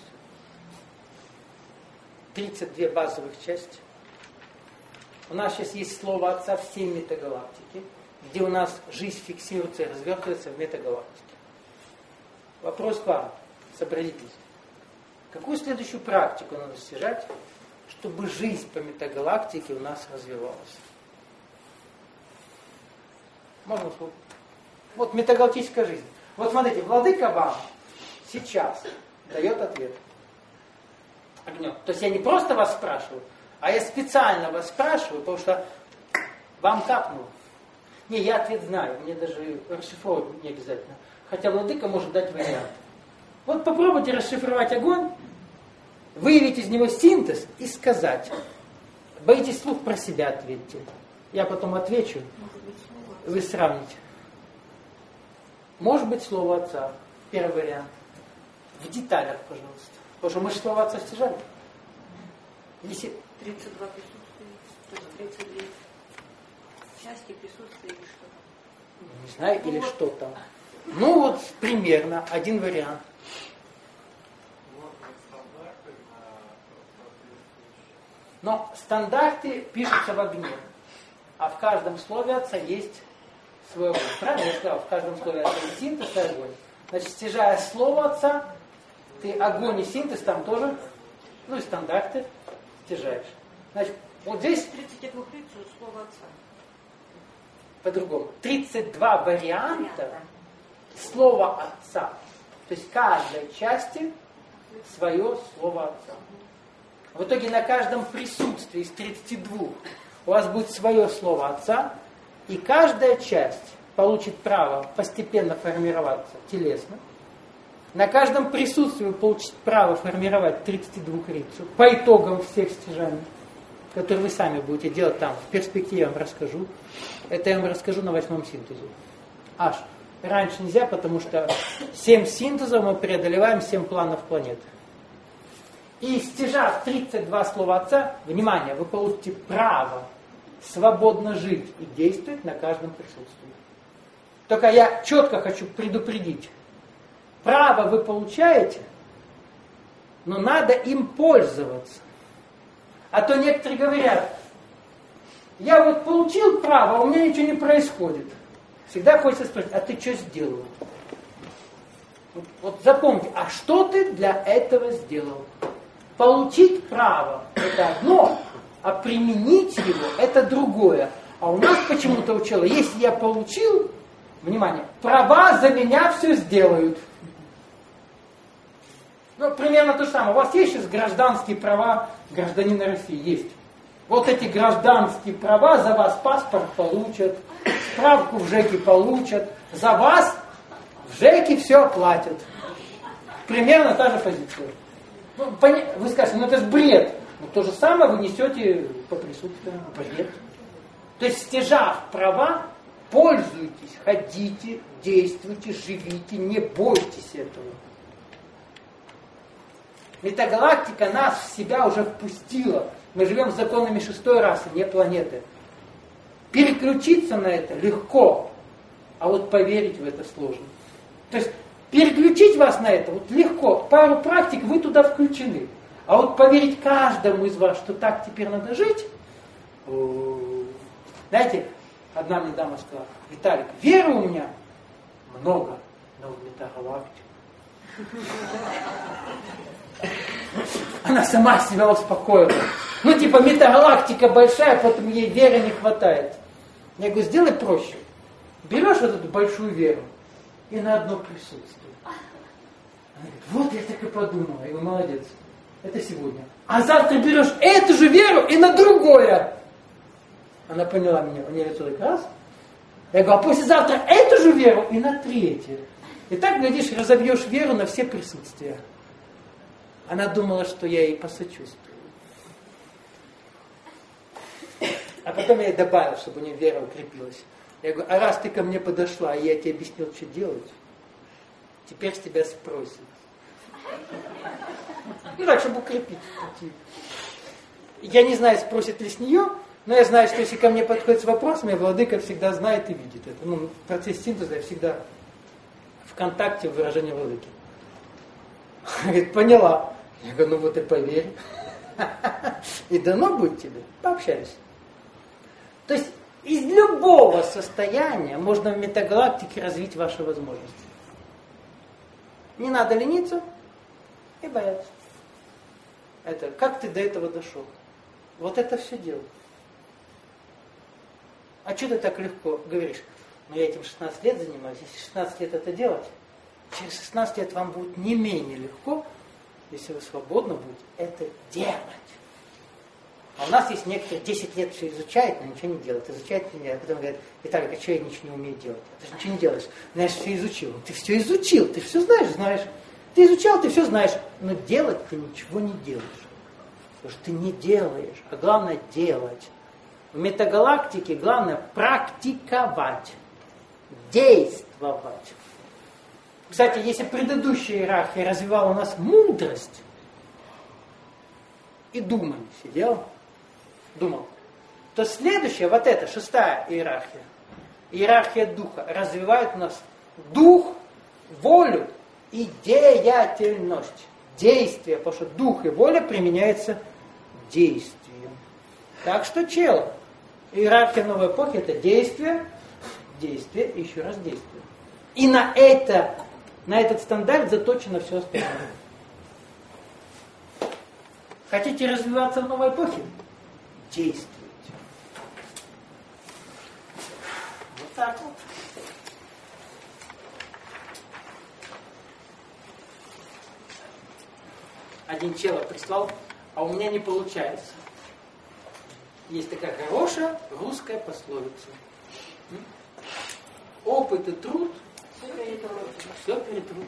32 базовых части. У нас сейчас есть слово Отца всей метагалактики, где у нас жизнь фиксируется и развертывается в метагалактике. Вопрос к вам. Собрались. Какую следующую практику надо достижать, чтобы жизнь по метагалактике у нас развивалась? Можно слово? Вот метагалактическая жизнь. Вот смотрите, владыка вам сейчас дает ответ. Огнем. То есть я не просто вас спрашиваю, а я специально вас спрашиваю, потому что вам капнуло. Не, я ответ знаю, мне даже расшифровывать не обязательно. Хотя владыка может дать вариант. Вот попробуйте расшифровать огонь, выявить из него синтез и сказать. Боитесь вслух, про себя ответьте. Я потом отвечу, вы сравните. Может быть слово Отца, первый вариант. В деталях, пожалуйста. Потому что мы же слово Отца стяжали. Если... 32 присутствия, то есть 32 части присутствия или что? Не знаю, или что там. Ну вот примерно один вариант. Но стандарты пишутся в огне. А в каждом слове Отца есть свой огонь. Правильно я сказал? В каждом слове Отца есть синтез и огонь. Значит, стяжая слово Отца, ты огонь и синтез там тоже, ну и стандарты стяжаешь. Значит, вот здесь... 32 лиц слова Отца. По-другому. 32 варианта слова Отца. То есть каждой части свое слово Отца. В итоге на каждом присутствии из 32 у вас будет свое слово Отца, и каждая часть получит право постепенно формироваться телесно. На каждом присутствии вы получите право формировать 32 рицу по итогам всех стяжаний, которые вы сами будете делать там. В перспективе я вам расскажу. Это я вам расскажу на 8-м синтезе. Аж. Раньше нельзя, потому что 7 синтезов мы преодолеваем 7 планов планеты. И стяжав 32 слова Отца, внимание, вы получите право свободно жить и действовать на каждом присутствии. Только я четко хочу предупредить. Право вы получаете, но надо им пользоваться. А то некоторые говорят, я вот получил право, а у меня ничего не происходит. Всегда хочется спросить, а ты что сделал? Вот запомните, а что ты для этого сделал? Получить право – это одно, а применить его – это другое. А у нас почему-то учило, если я получил, внимание, права за меня все сделают. Ну, примерно то же самое. У вас есть сейчас гражданские права гражданина России? Есть. Вот эти гражданские права за вас паспорт получат, справку в ЖЭКе получат, за вас в ЖЭКе все оплатят. Примерно та же позиция. Ну, вы скажете, ну это же бред. Но то же самое вы несете по присутствию. Бред. То есть, стяжав права, пользуйтесь, ходите, действуйте, живите, не бойтесь этого. Метагалактика нас в себя уже впустила. Мы живем с законами шестой расы, не планеты. Переключиться на это легко, а вот поверить в это сложно. То есть переключить вас на это вот легко. Пару практик вы туда включены. А вот поверить каждому из вас, что так теперь надо жить, знаете, одна мне дама сказала, Виталик, веры у меня много, но в метагалактику. Она сама себя успокоила. Ну, типа, метагалактика большая, поэтому ей веры не хватает. Я говорю, сделай проще. Берешь вот эту большую веру и на одно присутствие. Она говорит, вот я так и подумала. Я говорю, молодец. Это сегодня. А завтра берешь эту же веру и на другое. Она поняла меня. У нее лицо так раз. Я говорю, а послезавтра эту же веру и на третье. И так, глядишь, разобьешь веру на все присутствия. Она думала, что я ей посочувствую. А потом я ей добавил, чтобы у нее вера укрепилась. Я говорю, а раз ты ко мне подошла, и я тебе объяснил, что делать, теперь с тебя спросят. Ну так, чтобы укрепить. Я не знаю, спросят ли с нее, но я знаю, что если ко мне подходит с вопросами, владыка всегда знает и видит это. Ну, в процессе синтеза я всегда в контакте в выражении владыки. Говорит, поняла. Я говорю, ну вот и поверь. И дано будет тебе. Пообщались. То есть из любого состояния можно в метагалактике развить ваши возможности. Не надо лениться и бояться. Это как ты до этого дошел? Вот это все дело. А что ты так легко говоришь? Ну я этим 16 лет занимаюсь. Если 16 лет это делать, через 16 лет вам будет не менее легко, если вы свободно будете это делать. А у нас есть некоторые 10 лет все изучают, но ничего не делают. Изучают меня, а потом говорят, Виталик, а что я ничего не умею делать? Ты же ничего не делаешь. Знаешь, все изучил. Ты все изучил, ты все знаешь. Ты изучал, ты все знаешь. Но делать ты ничего не делаешь. Потому что ты не делаешь. А главное делать. В метагалактике главное практиковать. Действовать. Кстати, если предыдущая иерархия развивала у нас мудрость и думание, думал, то следующая, вот эта, шестая иерархия, иерархия духа, развивает у нас дух, волю и деятельность. Действие, потому что дух и воля применяются действием. Так что, иерархия новой эпохи это действие и еще раз действие. И на этот стандарт заточено все остальное. Хотите развиваться в новой эпохе? Действуйте. Вот так вот. Один чело прислал, а у меня не получается. Есть такая хорошая русская пословица. Опыт и труд все перетрут.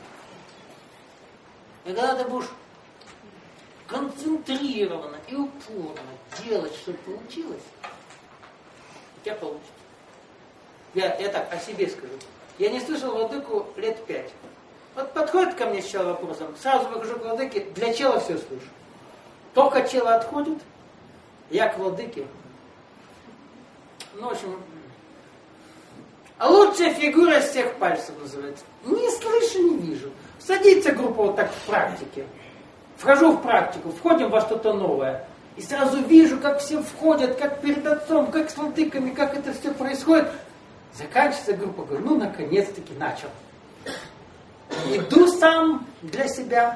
И когда ты будешь концентрированно и упорно делать, чтобы получилось, у тебя получится. Я так о себе скажу. Я не слышал владыку лет 5. Вот подходит ко мне с чела вопросом, сразу выхожу к владыке, для чела все слышу. Только тело отходит, я к владыке. Ну, в общем, лучшая фигура из всех пальцев называется. Не слышу, не вижу. Садится группа вот так в практике. Вхожу в практику, входим во что-то новое. И сразу вижу, как все входят, как перед отцом, как с владыками, как это все происходит. Заканчивается группа, говорю, ну, наконец-таки начал. Иду сам для себя.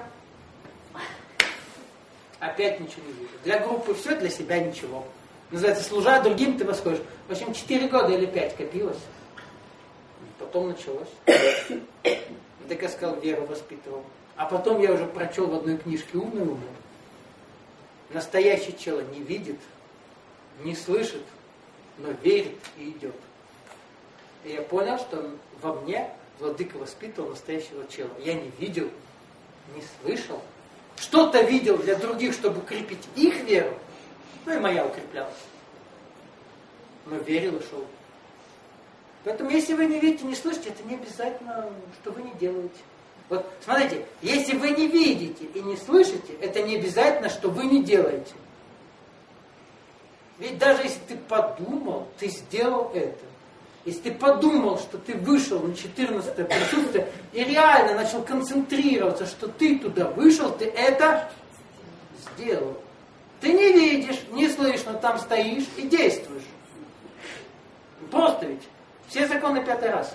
Опять ничего не вижу. Для группы все, для себя ничего. Называется, служа другим, ты восходишь. В общем, 4 года или 5 копилось. Потом началось. Так я сказал, веру воспитывал. А потом я уже прочел в одной книжке «Умный». Настоящий человек не видит, не слышит, но верит и идет. И я понял, что во мне владыка воспитывал настоящего человека. Я не видел, не слышал. Что-то видел для других, чтобы укрепить их веру. Ну и моя укреплялась. Но верил и шел. Поэтому, если вы не видите, не слышите, это не обязательно, что вы не делаете. Вот, смотрите, если вы не видите и не слышите, это не обязательно, что вы не делаете. Ведь даже если ты подумал, ты сделал это. Если ты подумал, что ты вышел на 14-е присутствие и реально начал концентрироваться, что ты туда вышел, ты это сделал. Ты не видишь, не слышишь, но там стоишь и действуешь. Просто ведь. Все законы 5-й раз.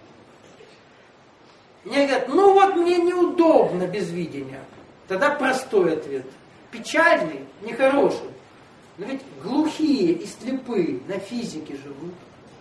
Мне говорят, ну вот мне неудобно без видения. Тогда простой ответ. Печальный, нехороший. Но ведь глухие и слепые на физике живут.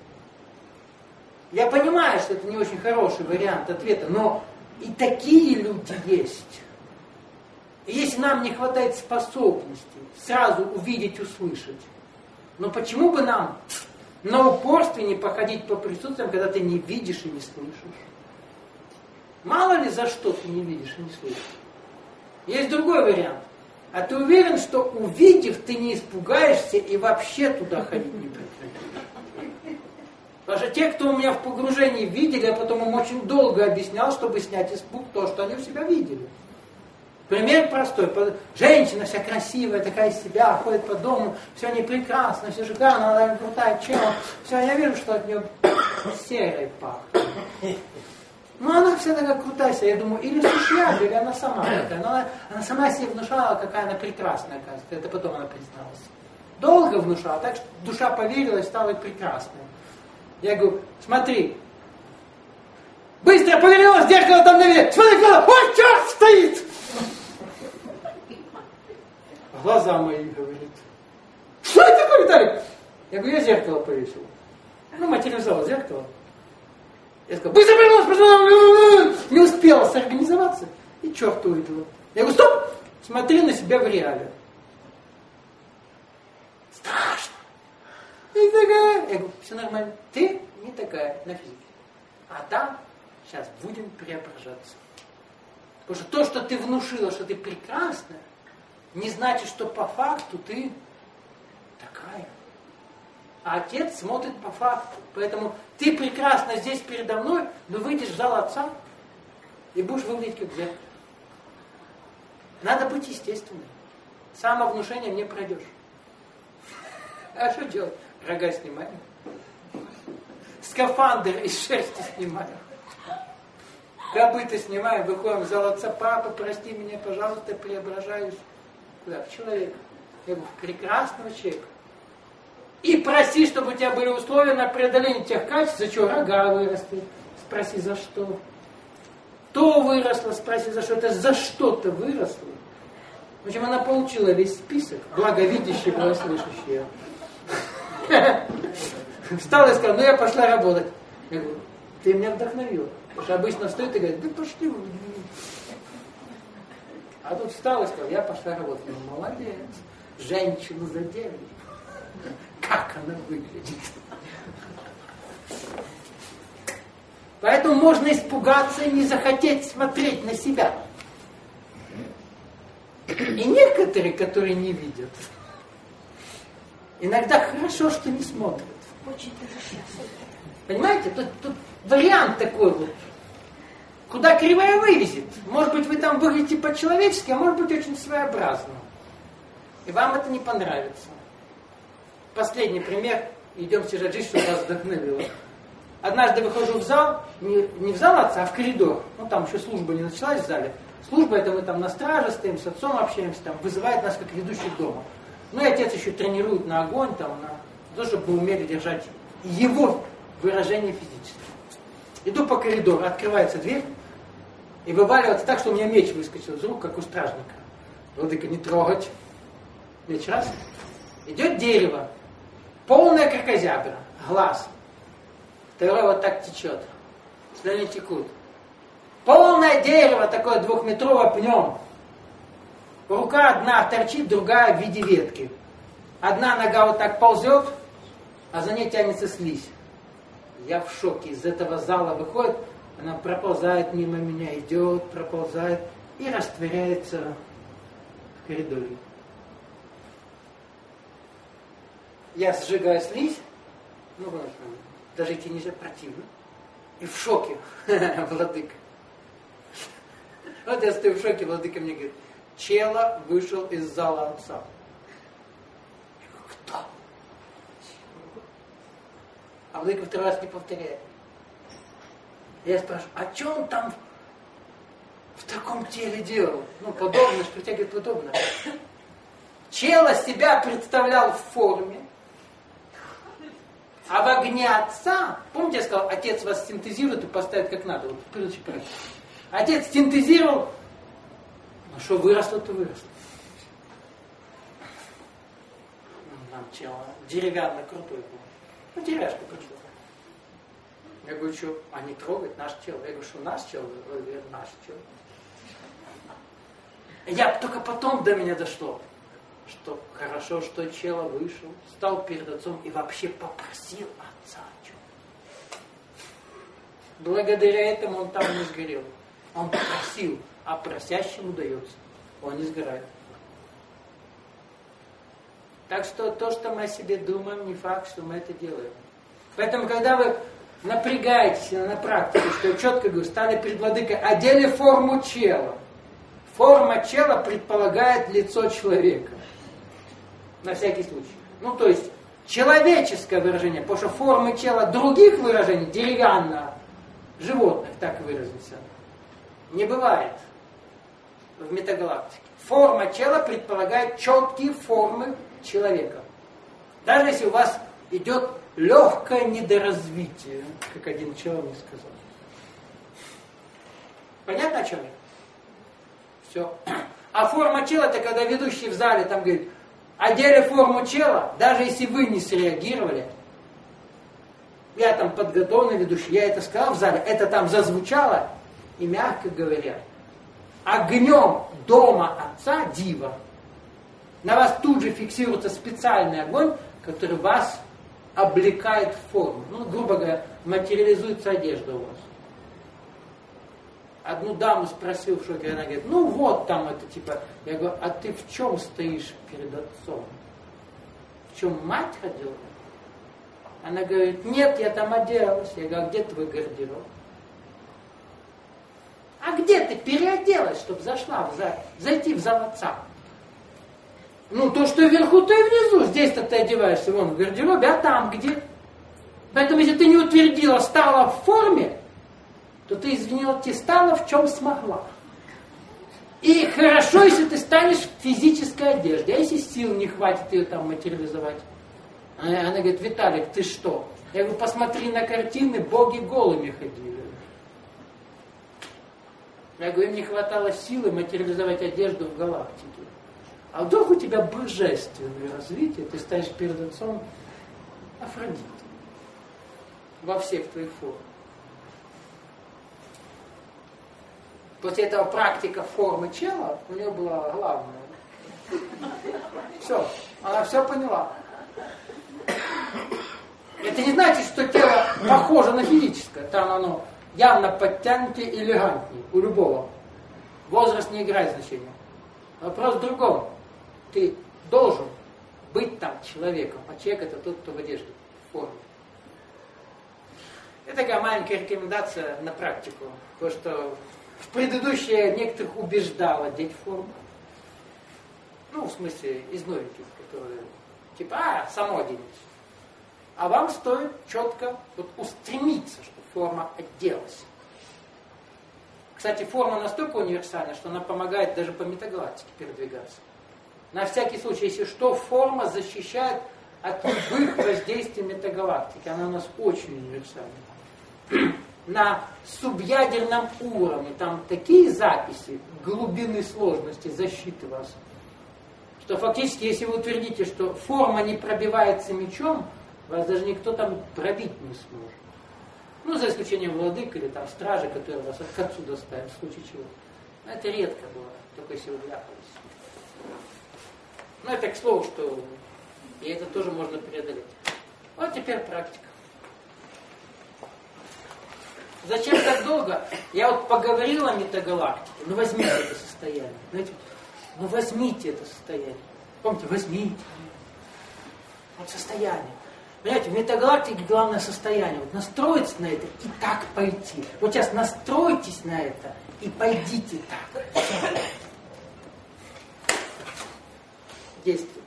Я понимаю, что это не очень хороший вариант ответа, но и такие люди есть. И если нам не хватает способности сразу увидеть, услышать, но почему бы нам на упорстве не походить по присутствиям, когда ты не видишь и не слышишь? Мало ли за что ты не видишь и не слышишь. Есть другой вариант. А ты уверен, что увидев, ты не испугаешься и вообще туда ходить не прекратишь? Потому что те, кто у меня в погружении видели, я потом им очень долго объяснял, чтобы снять испуг, то, что они у себя видели. Пример простой. Женщина вся красивая, такая из себя, ходит по дому, все не прекрасно, все шикарно, она крутая чела. Все, я вижу, что от нее серой пахнет. Ну, она вся такая крутая, я думаю, или сушья, или она сама такая. Но она сама себе внушала, какая она прекрасная, оказывается. Это потом она призналась. Долго внушала, так что душа поверила и стала прекрасной. Я говорю, смотри, быстро повернулась, зеркало там наверх, смотри, ой, черт стоит! Глаза мои, говорит. Что это такое, Виталик? Я говорю, я зеркало повесил. Ну, материализовал зеркало. Я сказал, быстро повернулась, не успела сорганизоваться, и черт увидела. Я говорю, стоп, смотри на себя в реале. Страшно. И такая. Я говорю, все нормально. Ты не такая на физике. А там сейчас будем преображаться. Потому что то, что ты внушила, что ты прекрасная, не значит, что по факту ты такая. А отец смотрит по факту. Поэтому ты прекрасна здесь передо мной, но выйдешь в зал отца и будешь выглядеть как зеркало. Надо быть естественным. Самовнушением не пройдешь. А что делать? Рога снимаем. Скафандр из шерсти снимаем. Копыта снимаем, выходим в зал отца. Папа, прости меня, пожалуйста, преображаюсь. Куда? В человека. Я говорю, в прекрасного человека. И проси, чтобы у тебя были условия на преодоление тех качеств, за что рога выросли. Спроси, за что. То выросло, спроси, за что. Это за что-то выросло. В общем, она получила весь список, благовидящие, благослышащие. Встала и сказала, ну я пошла работать. Я говорю, ты меня вдохновила. Потому что обычно стоит и говорит, да пошли. А тут встала и сказала, я пошла работать. Я говорю, молодец, женщину задели. Как она выглядит. Поэтому можно испугаться и не захотеть смотреть на себя. И некоторые, которые не видят, иногда хорошо, что не смотрят. Очень даже счастлив. Понимаете, тут вариант такой вот. Куда кривая вывезет. Может быть, вы там выглядите по-человечески, а может быть, очень своеобразно. И вам это не понравится. Последний пример. Идем сейчас жить, чтобы вас вдохновило. Однажды выхожу в зал, не в зал отца, а в коридор. Ну, там еще служба не началась в зале. Служба, это мы там на страже стоим, с отцом общаемся, там вызывает нас как ведущих дома. Ну и отец еще тренирует на огонь, там, на то, чтобы мы умели держать его выражение физическое. Иду по коридору, открывается дверь, и вываливается так, что у меня меч выскочил из рук, как у стражника. Владыка, не трогать. Меч раз. Идет дерево, полная кракозябра, глаз. Второй вот так течет. Слюни текут. Полное дерево, такое 2-метровое пнем. Рука одна торчит, другая в виде ветки. Одна нога вот так ползет, а за ней тянется слизь. Я в шоке. Из этого зала выходит, она проползает мимо меня, идет, проползает и растворяется в коридоре. Я сжигаю слизь, даже идти нельзя, противно. И в шоке, владыка. Вот я стою в шоке, владыка мне говорит, чела вышел из зала отца. Я говорю, кто? А владыка второй раз не повторяет. Я спрашиваю, а что он там в таком теле делал? Ну, подобно, что тебе говорит, подобно. Чела себя представлял в форме, а в огне отца, помните, я сказал, отец вас синтезирует и поставит как надо. Вот, отец синтезировал, ну что выросло, то выросло. Нам чело деревянно крутой был. Ну, деревяшка пришла. Я говорю, что, а не трогать наш чело? Я говорю, что наш чело? Говорю, наш чело. Я только потом до меня дошло, что хорошо, что чело вышел, стал перед отцом и вообще попросил отца о чем. Благодаря этому он там не сгорел. Он попросил, а просящему дается. Он не сгорает. Так что то, что мы о себе думаем, не факт, что мы это делаем. Поэтому, когда вы напрягаетесь на практике, что я четко говорю, стали перед владыкой, одели форму чела. Форма чела предполагает лицо человека. На всякий случай. Ну, то есть, человеческое выражение, потому что формы чела других выражений, деревянного, животных, так выразиться, не бывает в метагалактике. Форма чела предполагает четкие формы человека. Даже если у вас идет легкое недоразвитие, как один человек сказал. Понятно, о чем я? Все. А форма чела, это когда ведущий в зале там говорит, одели форму чела, даже если вы не среагировали, я там подготовленный ведущий, я это сказал в зале, это там зазвучало, и мягко говоря, огнем дома отца дива на вас тут же фиксируется специальный огонь, который вас облекает в форму. Ну, грубо говоря, материализуется одежда у вас. Одну даму спросил в шоке, она говорит, ну вот там это типа, я говорю, а ты в чем стоишь перед отцом? В чем мать ходила? Она говорит, нет, я там оделась. Я говорю, а где твой гардероб? А где ты переоделась, чтобы зашла зайти в зал отца? Ну, то, что вверху, то и внизу. Здесь-то ты одеваешься, вон в гардеробе, а там где? Поэтому, если ты не утвердила, стала в форме, то ты, извинила, ты стала в чем смогла. И хорошо, если ты станешь в физической одежде. А если сил не хватит ее там материализовать? Она говорит, Виталик, ты что? Я говорю, посмотри на картины, боги голыми ходили. Я говорю, им не хватало силы материализовать одежду в галактике. А вдруг у тебя божественное развитие, ты станешь перед отцом Афродит во всех твоих формах. После этого практика формы чела у нее была главная. Все, она все поняла. Это не значит, что тело похоже на физическое. Там оно явно подтянутее и элегантнее у любого. Возраст не играет значения. Вопрос в другом. Ты должен быть там человеком, а человек это тот, кто в одежде, в форме. Это такая маленькая рекомендация на практику. Потому что в предыдущее некоторых убеждало одеть форму. Ну, в смысле, из новеньких, которые типа, само оденется. А вам стоит четко вот устремиться, чтобы форма отделась. Кстати, форма настолько универсальна, что она помогает даже по метагалактике передвигаться. На всякий случай, если что, форма защищает от любых воздействий метагалактики. Она у нас очень универсальна. На субъядерном уровне там такие записи глубины сложности защиты вас, что фактически, если вы утвердите, что форма не пробивается мечом, вас даже никто там пробить не сможет. Ну, за исключением владык или там стражи, которые вас к отцу доставят, в случае чего. Но это редко было, только если вы вляпались. Но это к слову, что и это тоже можно преодолеть. Вот теперь практика. Зачем так долго? Я вот поговорил о метагалактике. Ну возьмите это состояние. Знаете, ну возьмите это состояние. Помните, возьмите. Вот состояние. Понимаете, в метагалактике главное состояние. Вот настроиться на это и так пойти. Вот сейчас настройтесь на это и пойдите так. Действуйте.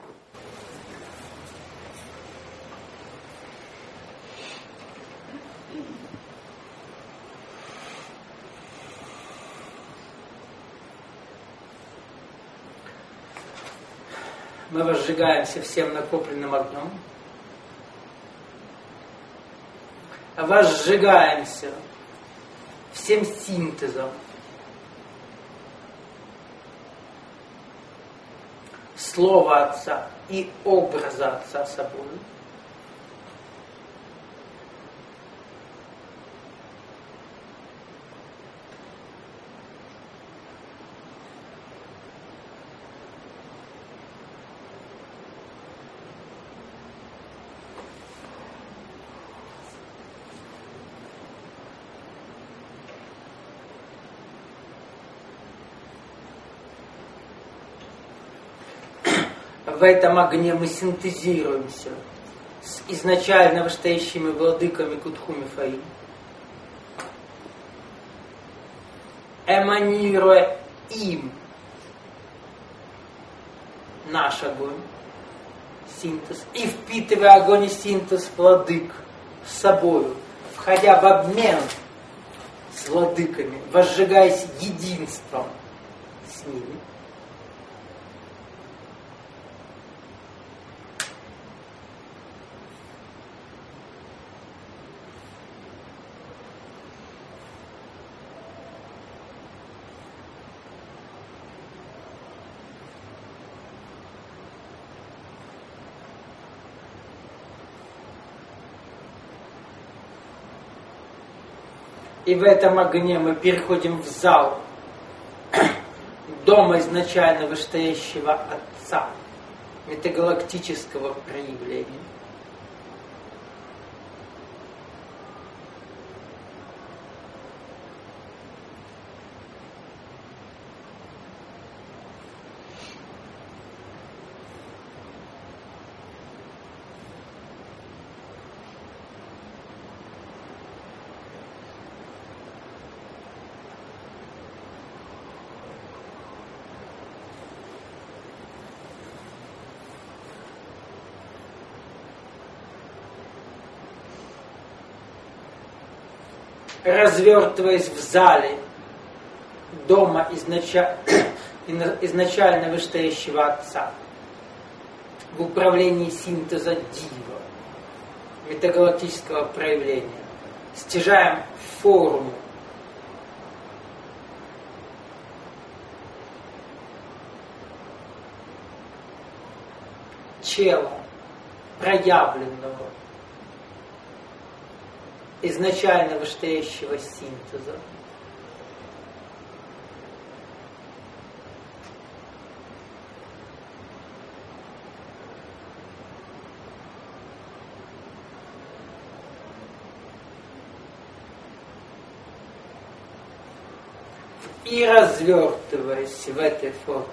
Мы возжигаемся всем накопленным огнем. Возжигаемся всем синтезом. Слова Отца и образа Отца собой. В этом огне мы синтезируемся с изначально вышестоящими владыками Кутху Мифаим, эманируя им наш огонь, синтез, и впитывая огонь и синтез владык с собою, входя в обмен с владыками, возжигаясь единством с ними. И в этом огне мы переходим в зал дома изначально вышестоящего Отца, метагалактического проявления. Развертываясь в зале дома изначально вышестоящего Отца, в управлении синтеза Дива, метагалактического проявления, стяжаем форму тела, проявленного изначально вышестоящего синтеза. И развертываясь в этой форме.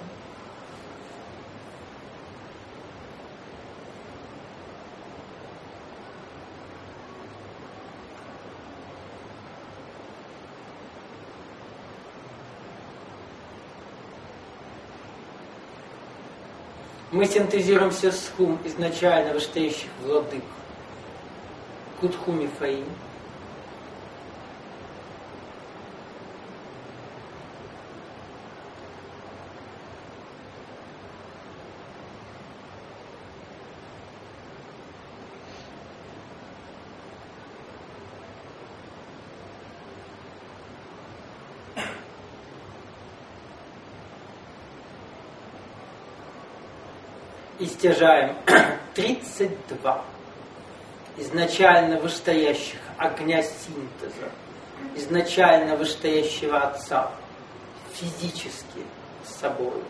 Мы синтезируем все схум изначально вышестоящих владык. Кутхуми Фаим. И стяжаем 32 изначально вышестоящих огня синтеза, изначально вышестоящего Отца, физически с собой.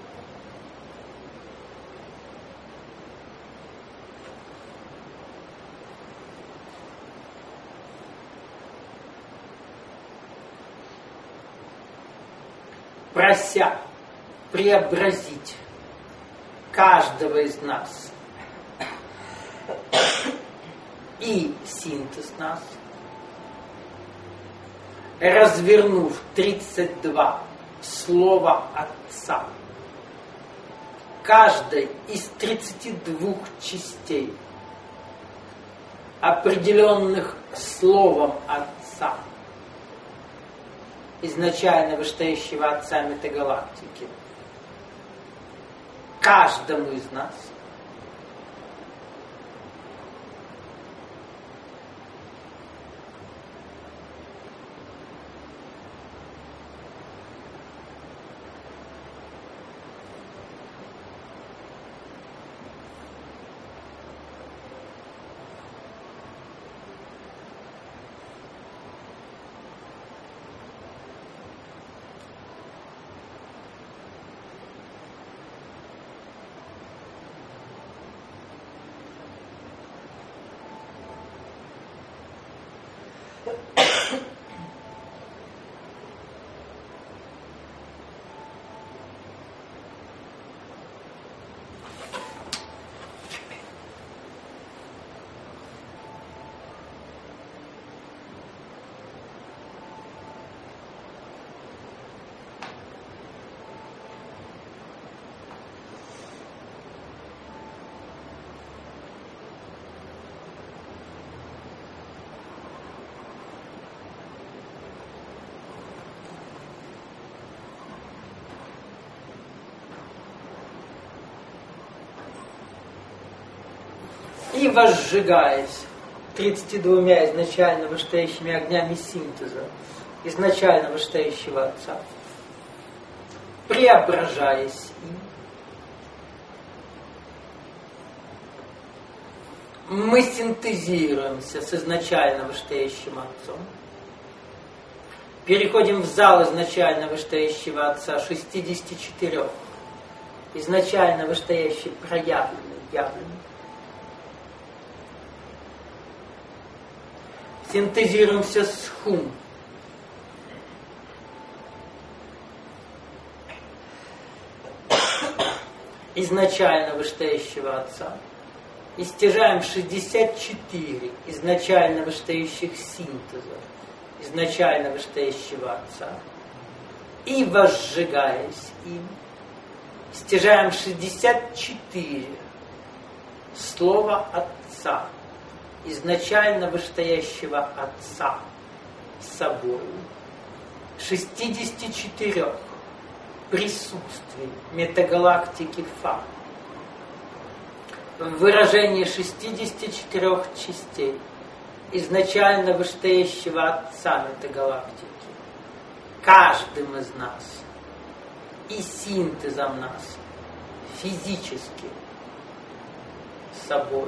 Прося преобразить каждого из нас и синтез нас, развернув 32 слова Отца, каждой из 32 частей, определенных словом Отца, изначально вышестоящего Отца метагалактики, каждому из нас и возжигаясь 32 изначально вышестоящими огнями синтеза, изначально вышестоящего Отца, преображаясь им, мы синтезируемся с изначально вышестоящим Отцом, переходим в зал изначально вышестоящего Отца 64, изначально вышестоящий проявленный, явленный, синтезируемся с хум, изначально вышестоящего Отца, и стяжаем 64 изначально вышестоящих синтеза, изначально вышестоящего Отца, и возжигаясь им, стяжаем 64 слова Отца, изначально вышестоящего Отца с собой, 64 присутствий метагалактики Фа, в выражении 64 частей изначально вышестоящего Отца метагалактики, каждым из нас и синтезом нас физически с собой.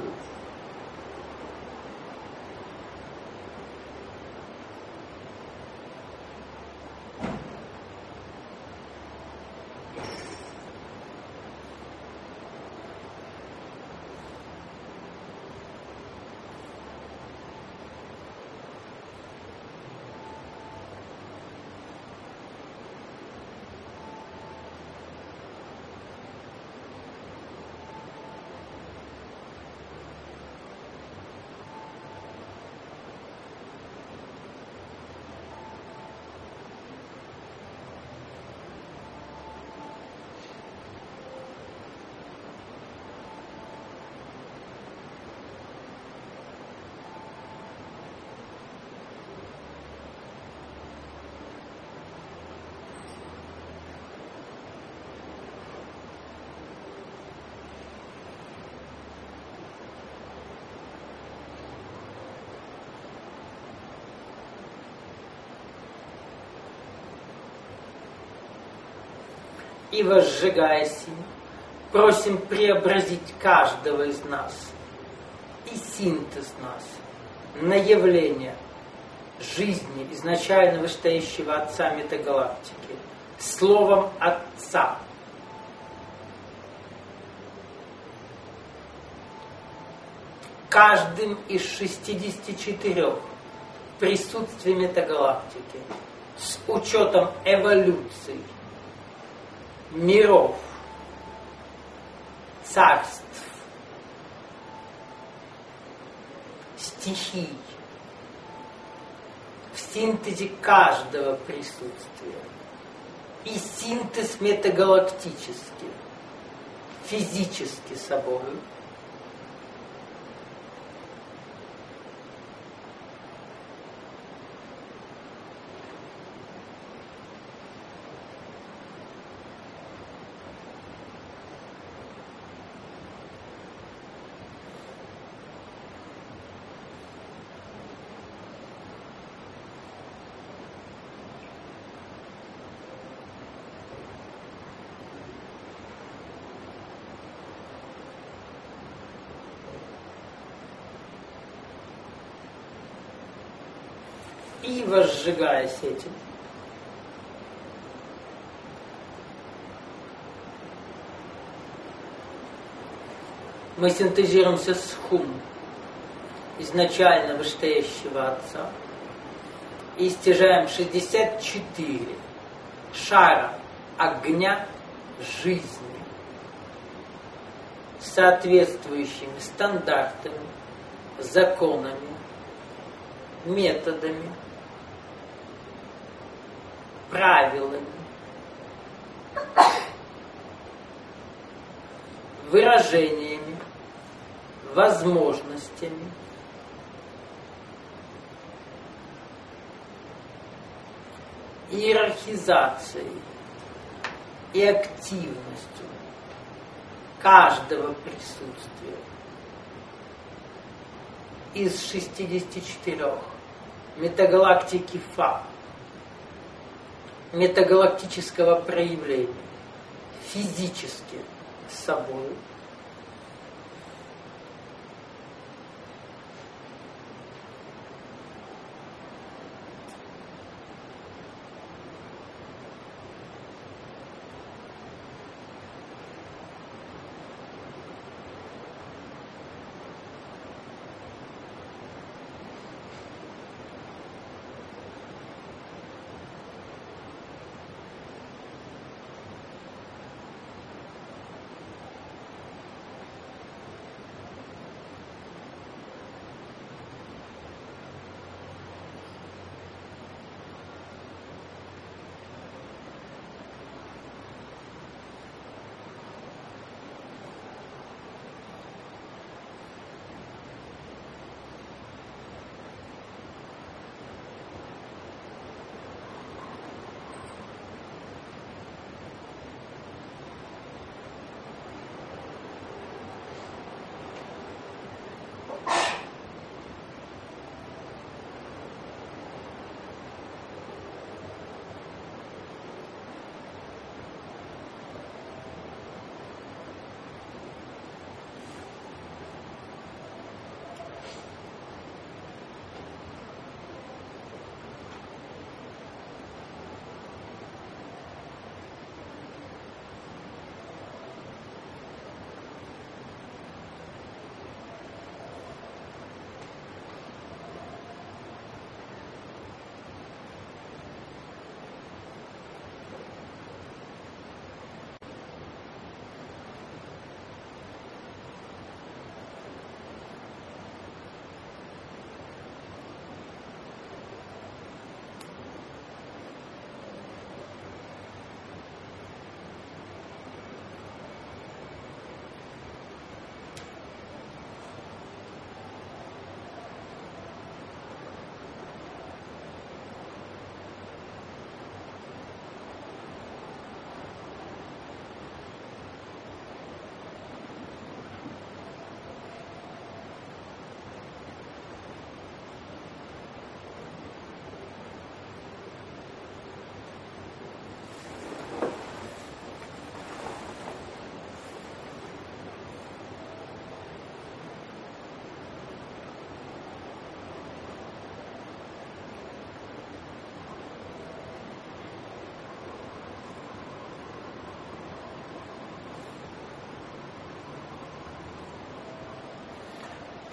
И возжигаясь им, просим преобразить каждого из нас и синтез нас на явление жизни изначально вышестоящего Отца метагалактики, словом Отца. Каждым из 64 присутствий метагалактики с учетом эволюций, миров, царств, стихий, в синтезе каждого присутствия. И синтез метагалактический, физически собой, и возжигаясь этим, мы синтезируемся с хум, изначально вышестоящего Отца, и стяжаем 64 шара огня жизни, соответствующими стандартами, законами, методами, правилами, выражениями, возможностями, иерархизацией и активностью каждого присутствия из 64 метагалактики Фа, метагалактического проявления, физически собой,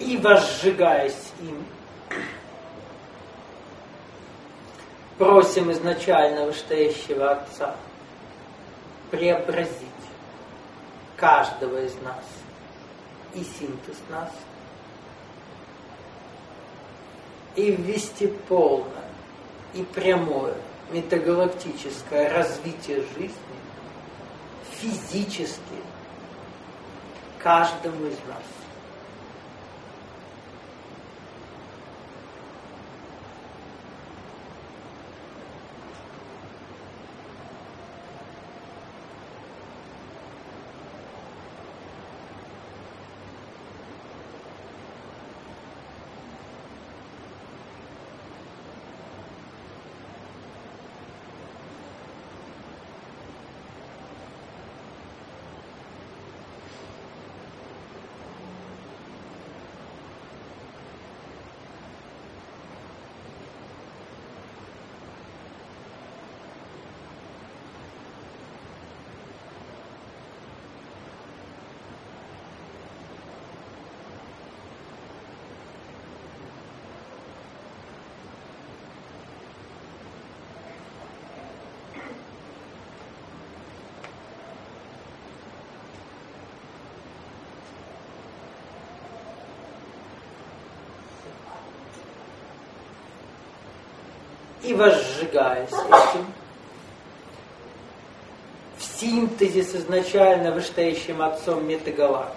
И возжигаясь им, просим изначально вышестоящего Отца преобразить каждого из нас и синтез нас, и ввести полное и прямое метагалактическое развитие жизни физически каждому из нас. И возжигаясь этим, в синтезе с изначально вышестоящим Отцом метагалактики,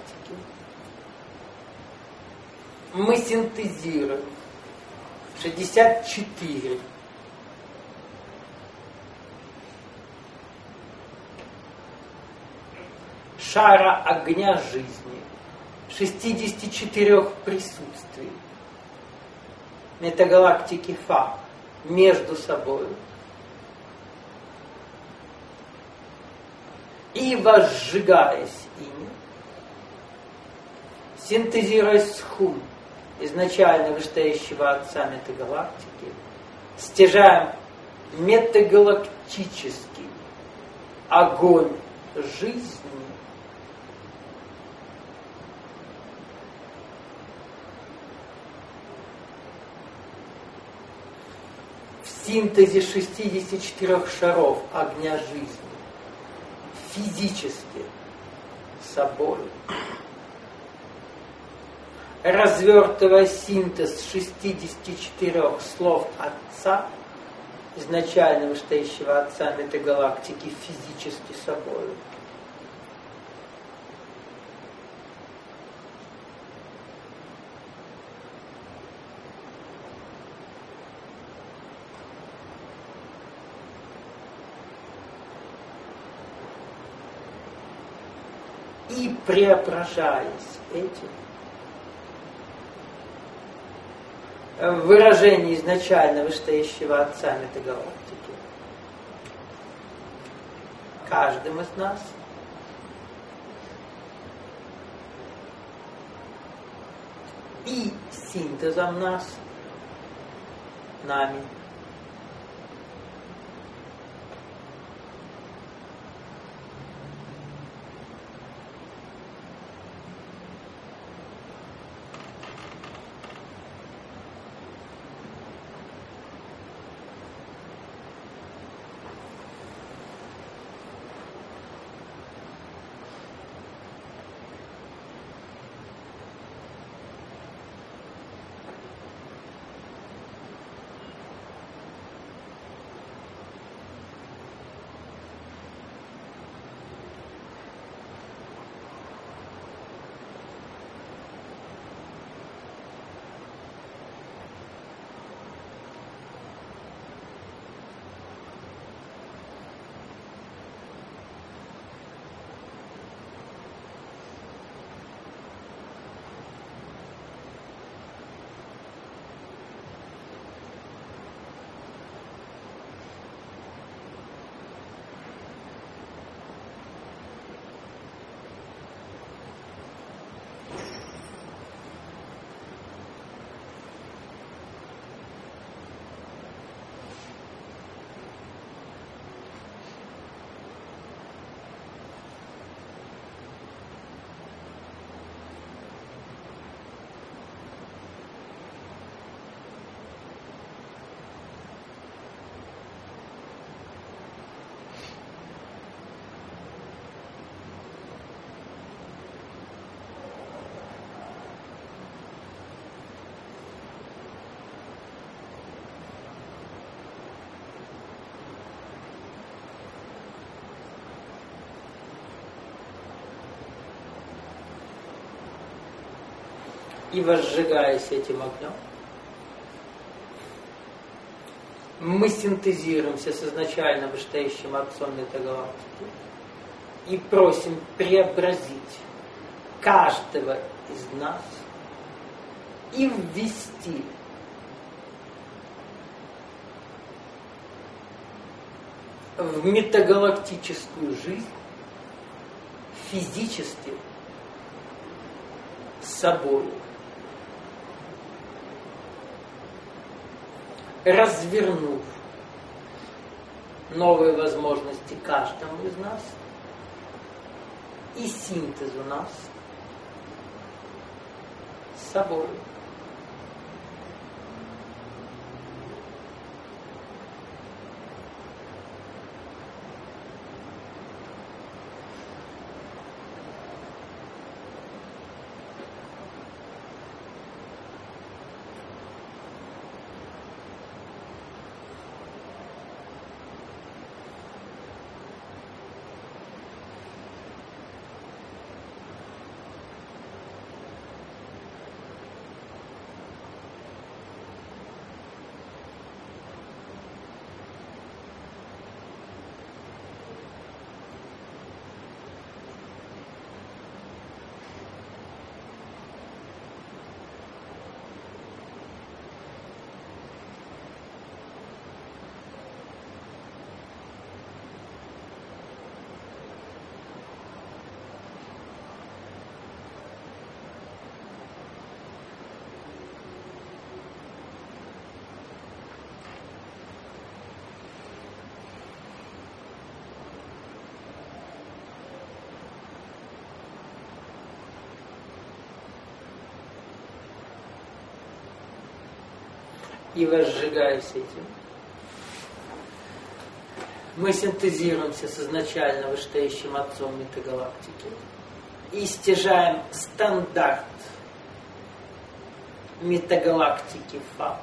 мы синтезируем 64 шара огня жизни, 64 присутствий метагалактики Фа между собой. И возжигаясь ими, синтезируясь с Хум, изначально вышестоящего Отца метагалактики, стяжаем метагалактический огонь жизни в синтезе 64 шаров огня жизни физически собой, развертывая синтез 64 слов Отца, изначально вышестоящего Отца метагалактики, физически собой. И преображаясь этим, в выражении изначально вышестоящего Отца метагалактики, каждым из нас и синтезом нас, нами, И возжигаясь этим огнем, мы синтезируемся с изначально вышестоящим Отцом этой галактики и просим преобразить каждого из нас и ввести в метагалактическую жизнь физически с собой, развернув новые возможности каждому из нас и синтезу нас с собой. И возжигаясь этим, мы синтезируемся с изначально вышестоящим Отцом метагалактики и стяжаем стандарт метагалактики Фа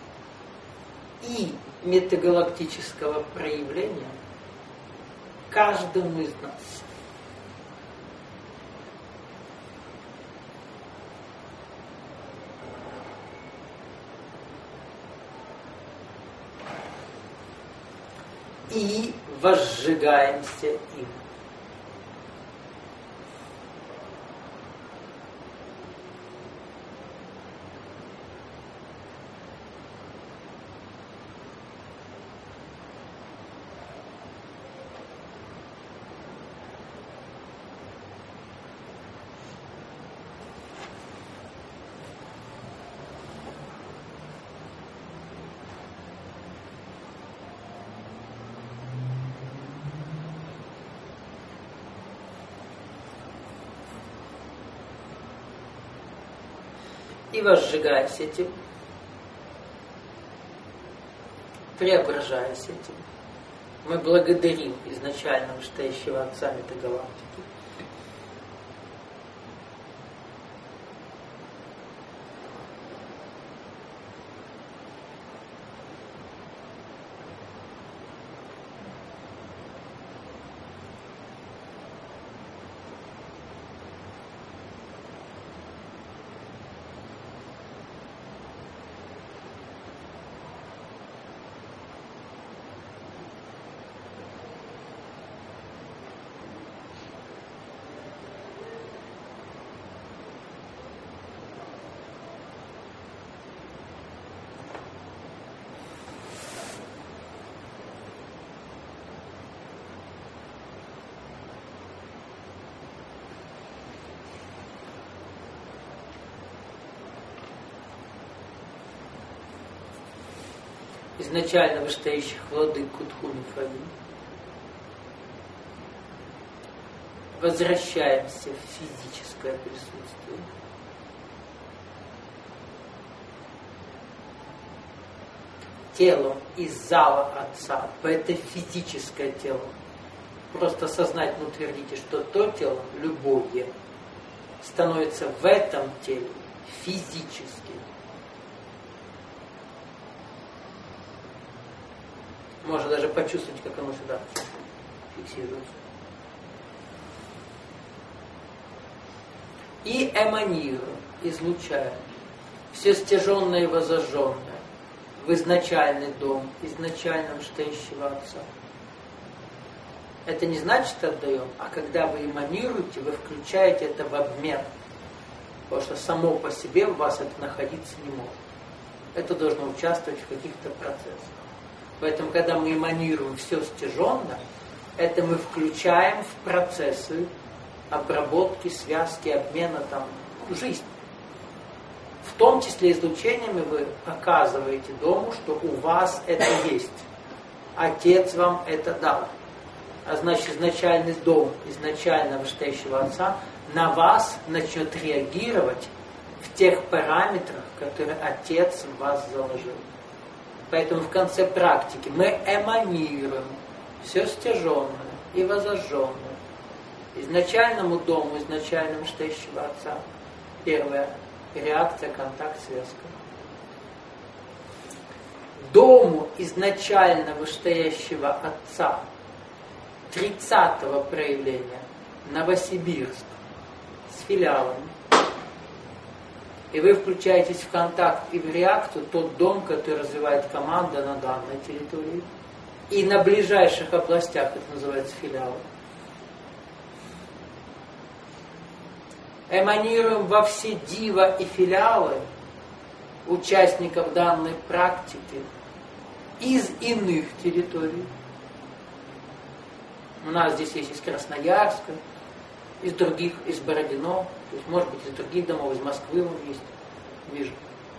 и метагалактического проявления каждому из нас. И возжигаемся им. И возжигаясь этим, преображаясь этим, мы благодарим изначально вышестоящего Отца метагалактики. Изначально вышестоящих владык Кутхун и Фави, возвращаемся в физическое присутствие. Телом из зала Отца, это физическое тело. Просто сознательно утвердите, что то тело, любое, становится в этом теле физически. Можно даже почувствовать, как оно сюда фиксируется. И эманируем излучаем все стяженное и возожженное в изначальный дом, изначально вышестоящего Отца. Это не значит отдаем, а когда вы эманируете, вы включаете это в обмен. Потому что само по себе у вас это находиться не может. Это должно участвовать в каких-то процессах. Поэтому, когда мы эманируем все стяженное, это мы включаем в процессы обработки, связки, обмена там, жизни. В том числе излучениями вы показываете дому, что у вас это есть. Отец вам это дал. А значит, изначальный дом, изначально вышестоящего Отца на вас начнет реагировать в тех параметрах, которые Отец в вас заложил. Поэтому в конце практики мы эманируем все стяженное и возожженное изначальному дому, изначально вышестоящего Отца. Первая реакция, контакт, связка. Дому изначально вышестоящего Отца 30-го проявления Новосибирск с филиалами. И вы включаетесь в контакт и в реакцию тот дом, который развивает команда на данной территории. И на ближайших областях, это называется филиалы. Эманируем во все дива и филиалы участников данной практики из иных территорий. У нас здесь есть из Красноярска, из других, из Бородино, то есть, может быть, из других домов, из Москвы он есть, вижу.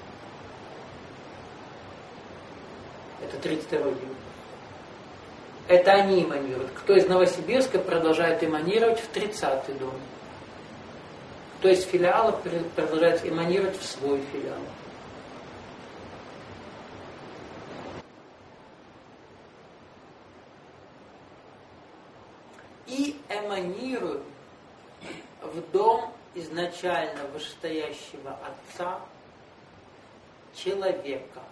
Это 32-й день. Это они эманируют. Кто из Новосибирска продолжает эманировать в 30-й дом. Кто из филиала продолжает эманировать в свой филиал. И эманируем в дом изначально вышестоящего Отца человека.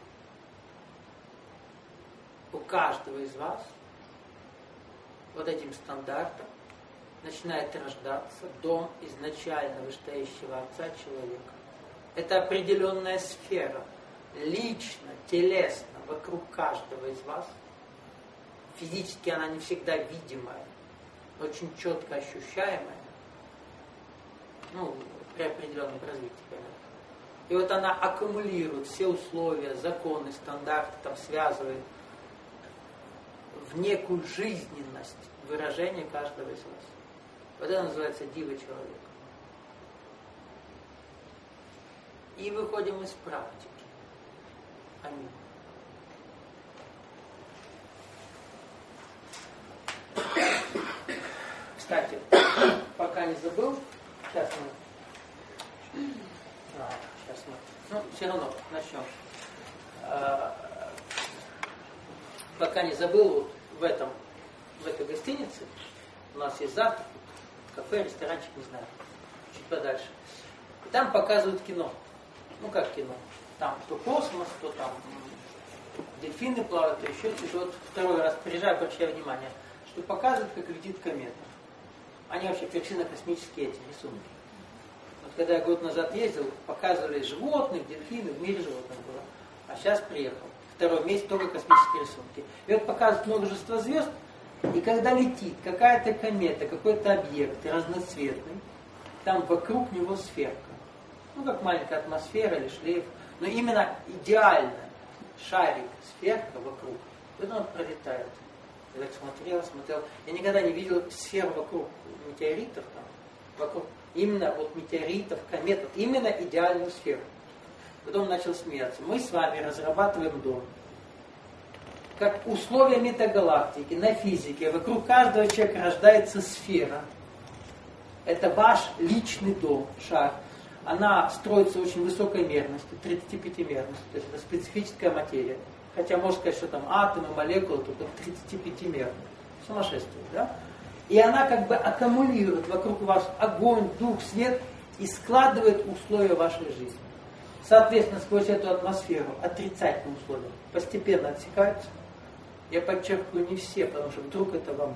У каждого из вас вот этим стандартом начинает рождаться дом изначально вышестоящего Отца человека. Это определенная сфера, лично, телесно, вокруг каждого из вас. Физически она не всегда видимая, очень четко ощущаемая, при определенном развитии, понятно. И вот она аккумулирует все условия, законы, стандарты, там связывает в некую жизненность выражения каждого из вас. Вот это называется дива человека. И выходим из практики. Аминь. Кстати, пока не забыл, сейчас мы, все равно начнем. Пока не забыл, вот в этой гостинице у нас есть завтрак, кафе, ресторанчик, не знаю, чуть подальше. И там показывают кино. Как кино? Там то космос, то там дельфины плавают, то еще что-то. Вот второй раз приезжаю, обращаю внимание, что показывают, как летит комета. Они вообще персинно-космические эти рисунки. Вот когда я год назад ездил, показывали животных, дельфины, в мире животных было. А сейчас приехал. Второй месяц только космические рисунки. И вот показывают множество звезд, и когда летит какая-то комета, какой-то объект разноцветный, там вокруг него сферка. Как маленькая атмосфера или шлейф. Но именно идеальная шарик, сферка вокруг. Вот он пролетает. Я так смотрел. Я никогда не видел сфер вокруг метеоритов, там, вокруг именно вот метеоритов, комет, вот именно идеальную сферу. Потом начал смеяться. Мы с вами разрабатываем дом. Как условия метагалактики, на физике, вокруг каждого человека рождается сфера. Это ваш личный дом, шар. Она строится очень высокой мерностью, 35 мерностью. То есть это специфическая материя. Хотя можно сказать, что там атомы, молекулы, только 35 мерно. Сумасшествие, да? И она как бы аккумулирует вокруг вас огонь, дух, свет и складывает условия вашей жизни. Соответственно, сквозь эту атмосферу отрицательные условия постепенно отсекаются. Я подчеркиваю, не все, потому что вдруг это вам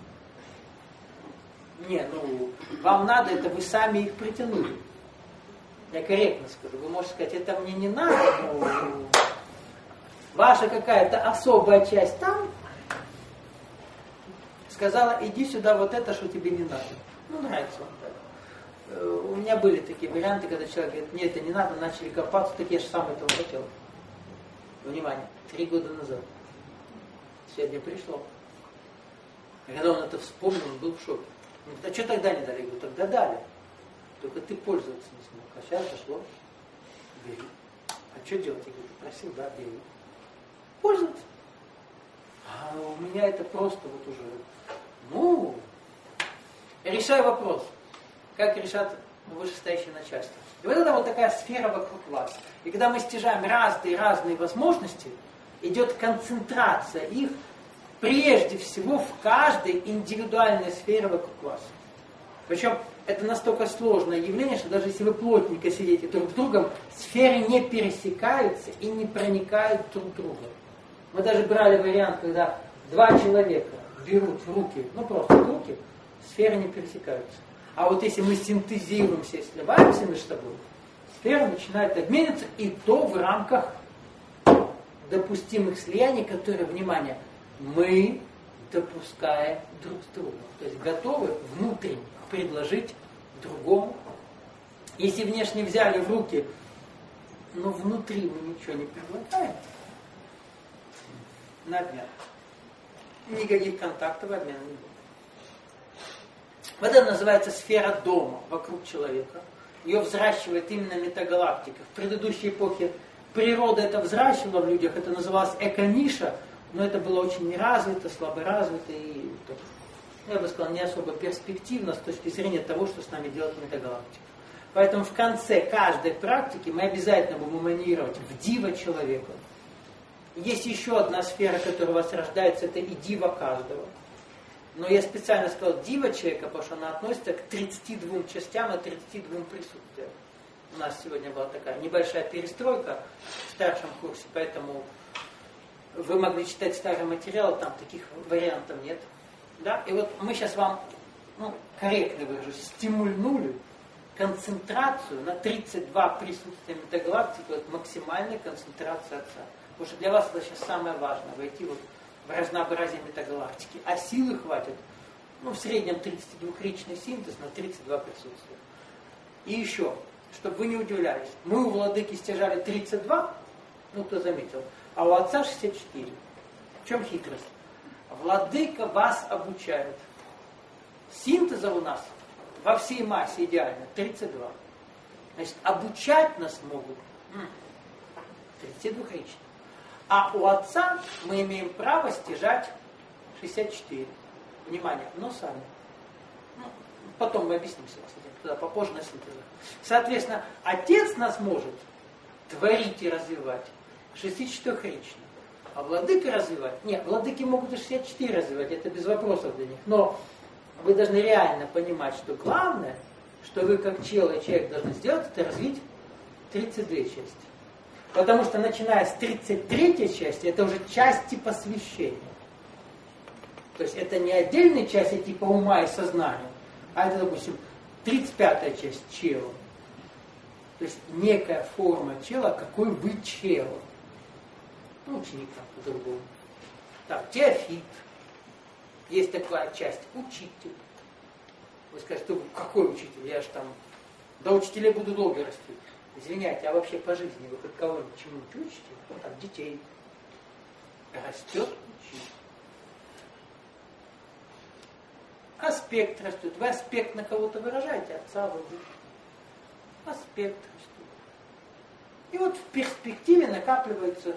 надо. Вам надо, это вы сами их притянули. Я корректно скажу. Вы можете сказать, это мне не надо, но ваша какая-то особая часть там сказала, иди сюда, вот это, что тебе не надо. Ну, нравится вам так. У меня были такие варианты, когда человек говорит, мне это не надо, начали копаться, так я же сам этого хотел. Внимание, 3 года назад. Сегодня пришло. И когда он это вспомнил, он был в шоке. Он говорит, а что тогда не дали? Я говорю, тогда дали. Только ты пользоваться не смог. А сейчас дошло. Бери. А что делать? Я говорю, ты просил, да, бери. Пользоваться. А у меня это просто вот уже, решай вопрос. Как решат вышестоящее начальство. И вот это вот такая сфера вокруг вас. И когда мы стяжаем разные возможности, идет концентрация их прежде всего в каждой индивидуальной сфере вокруг вас. Причем это настолько сложное явление, что даже если вы плотненько сидите друг с другом, сферы не пересекаются и не проникают друг в друга. Мы даже брали вариант, когда 2 человека берут в руки, просто в руки, сферы не пересекаются. А вот если мы синтезируемся и сливаемся между собой, сферы начинают обмениваться, и то в рамках допустимых слияний, которые, внимание, мы допускаем друг с другом. То есть готовы внутренне предложить другому. Если внешне взяли в руки, но внутри мы ничего не предлагаем, на обмен. Никаких контактов обмена не будет. Вот это называется сфера дома вокруг человека. Ее взращивает именно метагалактика. В предыдущей эпохе природа это взращивала в людях, это называлось экониша, но это было очень неразвито, слабо развито и, я бы сказал, не особо перспективно с точки зрения того, что с нами делает метагалактика. Поэтому в конце каждой практики мы обязательно будем эманировать в дива человека. Есть еще одна сфера, которая у вас рождается, это и дива каждого. Но я специально сказал дива человека, потому что она относится к 32 частям и 32 присутствиям. У нас сегодня была такая небольшая перестройка в старшем курсе, поэтому вы могли читать старый материал, там таких вариантов нет. Да? И вот мы сейчас вам, корректно выражусь, стимульнули концентрацию на 32 присутствия метагалактики, вот максимальной концентрации Отца. Потому что для вас это сейчас самое важное, войти вот в разнообразие метагалактики. А силы хватит, в среднем 32-ричный синтез на 32 присутствия. И еще, чтобы вы не удивлялись, мы у владыки стяжали 32, кто заметил, а у Отца 64. В чем хитрость? Владыка вас обучает. Синтеза у нас во всей массе идеально 32. Значит, обучать нас могут 32-ричный. А у Отца мы имеем право стяжать 64. Внимание, но сами. Потом мы объяснимся, кстати, туда попозже на синтезах. Соответственно, Отец нас может творить и развивать 64-ричный. А владыка развивать? Нет, владыки могут и 64 развивать, это без вопросов для них. Но вы должны реально понимать, что главное, что вы как человек должны сделать, это развить 32 части. Потому что начиная с 33 части, это уже части посвящения. То есть это не отдельные части типа ума и сознания, а это, допустим, 35-я часть чела. То есть некая форма чела, какой вы чела. Ученик там по-другому. Так, теофит. Есть такая часть, учитель. Вы скажете, какой учитель? Я же там до учителя буду долго расти. Извиняйте, а вообще по жизни вы хоть кого-нибудь чему-нибудь учите? Там детей. Растет учитель. Аспект растет. Вы аспект на кого-то выражаете, Отца вы будете. Аспект растет. И вот в перспективе накапливается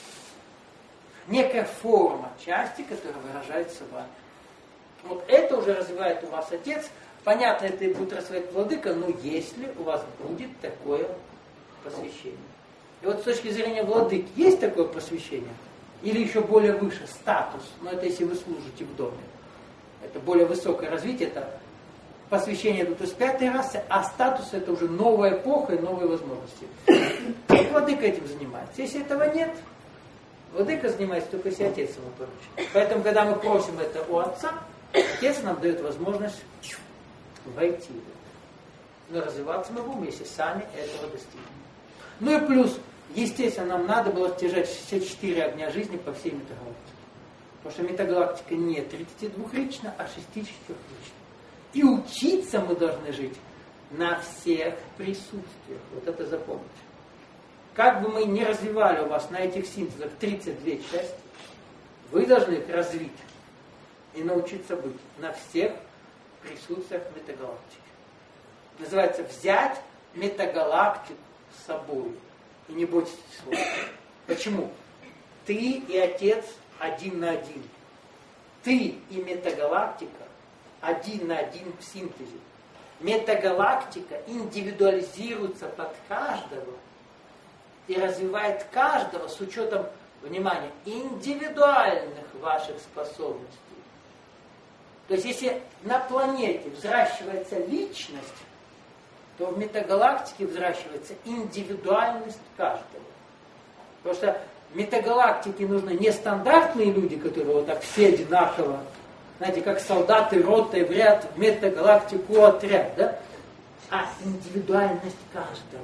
некая форма части, которая выражается вами. Вот это уже развивает у вас Отец. Понятно, это и будет развивать владыка, но если у вас будет такое посвящение. И вот с точки зрения владыки, есть такое посвящение? Или еще более выше, статус? Но это если вы служите в доме. Это более высокое развитие, это посвящение идут из 5-й расы, а статус это уже новая эпоха и новые возможности. И владыка этим занимается. Если этого нет, владыка занимается только если Отец ему поручит. Поэтому, когда мы просим это у Отца, Отец нам дает возможность войти в это. Но развиваться мы будем, если сами этого достигнем. Ну и плюс, естественно, нам надо было стяжать 64 огня жизни по всей метагалактике. Потому что метагалактика не 32-лична, а 64-лична. И учиться мы должны жить на всех присутствиях. Вот это запомните. Как бы мы ни развивали у вас на этих синтезах 32 части, вы должны их развить и научиться быть на всех присутствиях метагалактики. Называется «взять метагалактику с собой». И не бойтесь слова. Почему? Ты и Отец один на один. Ты и метагалактика один на один в синтезе. Метагалактика индивидуализируется под каждого и развивает каждого с учетом, внимания, индивидуальных ваших способностей. То есть, если на планете взращивается личность, то в метагалактике взращивается индивидуальность каждого. Потому что в метагалактике нужны не стандартные люди, которые вот так все одинаково, знаете, как солдаты ротой в ряд, в метагалактику отряд, да? А индивидуальность каждого.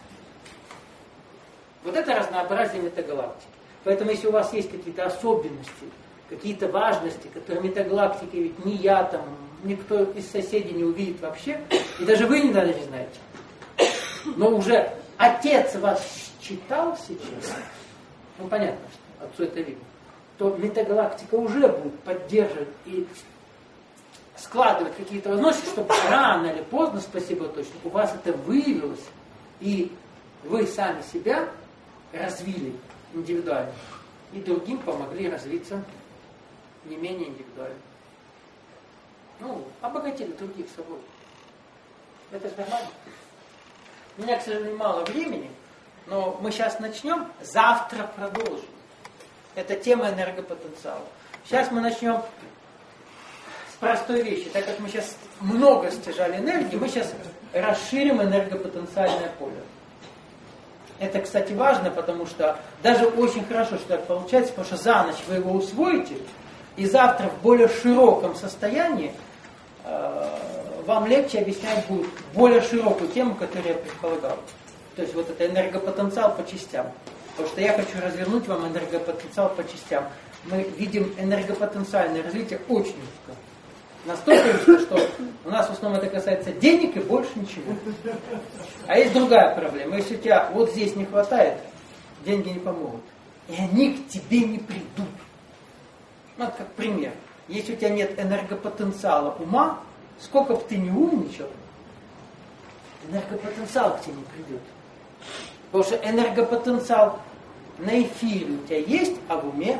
Вот это разнообразие метагалактики. Поэтому, если у вас есть какие-то особенности, какие-то важности, которые метагалактики ведь не я там, никто из соседей не увидит вообще, и даже вы никогда не знаете. Но уже Отец вас считал сейчас, ну понятно, что Отцу это видно, то метагалактика уже будет поддерживать и складывать какие-то возможности, чтобы рано или поздно, спасибо точно, у вас это выявилось, и вы сами себя развили индивидуально, и другим помогли развиться не менее индивидуально. Ну, обогатили других собой. Это же нормально. У меня, к сожалению, мало времени, но мы сейчас начнем, завтра продолжим. Это тема энергопотенциала. Сейчас мы начнем с простой вещи. Так как мы сейчас много стяжали энергии, мы сейчас расширим энергопотенциальное поле. Это, кстати, важно, потому что даже очень хорошо, что так получается, потому что за ночь вы его усвоите, и завтра в более широком состоянии вам легче объяснять будет более широкую тему, которую я предполагал. То есть вот это энергопотенциал по частям. Потому что я хочу развернуть вам энергопотенциал по частям. Мы видим энергопотенциальное развитие очень узко. Настолько узко, что у нас в основном это касается денег и больше ничего. А есть другая проблема. Если у тебя вот здесь не хватает, деньги не помогут. И они к тебе не придут. Ну, как пример. Если у тебя нет энергопотенциала ума, сколько бы ты ни умничал, энергопотенциал к тебе не придет. Потому что энергопотенциал на эфире у тебя есть, а в уме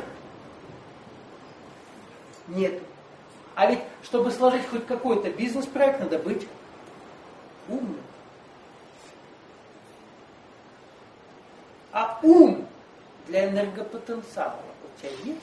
нет. А ведь, чтобы сложить хоть какой-то бизнес-проект, надо быть умным. А ум для энергопотенциала у тебя есть?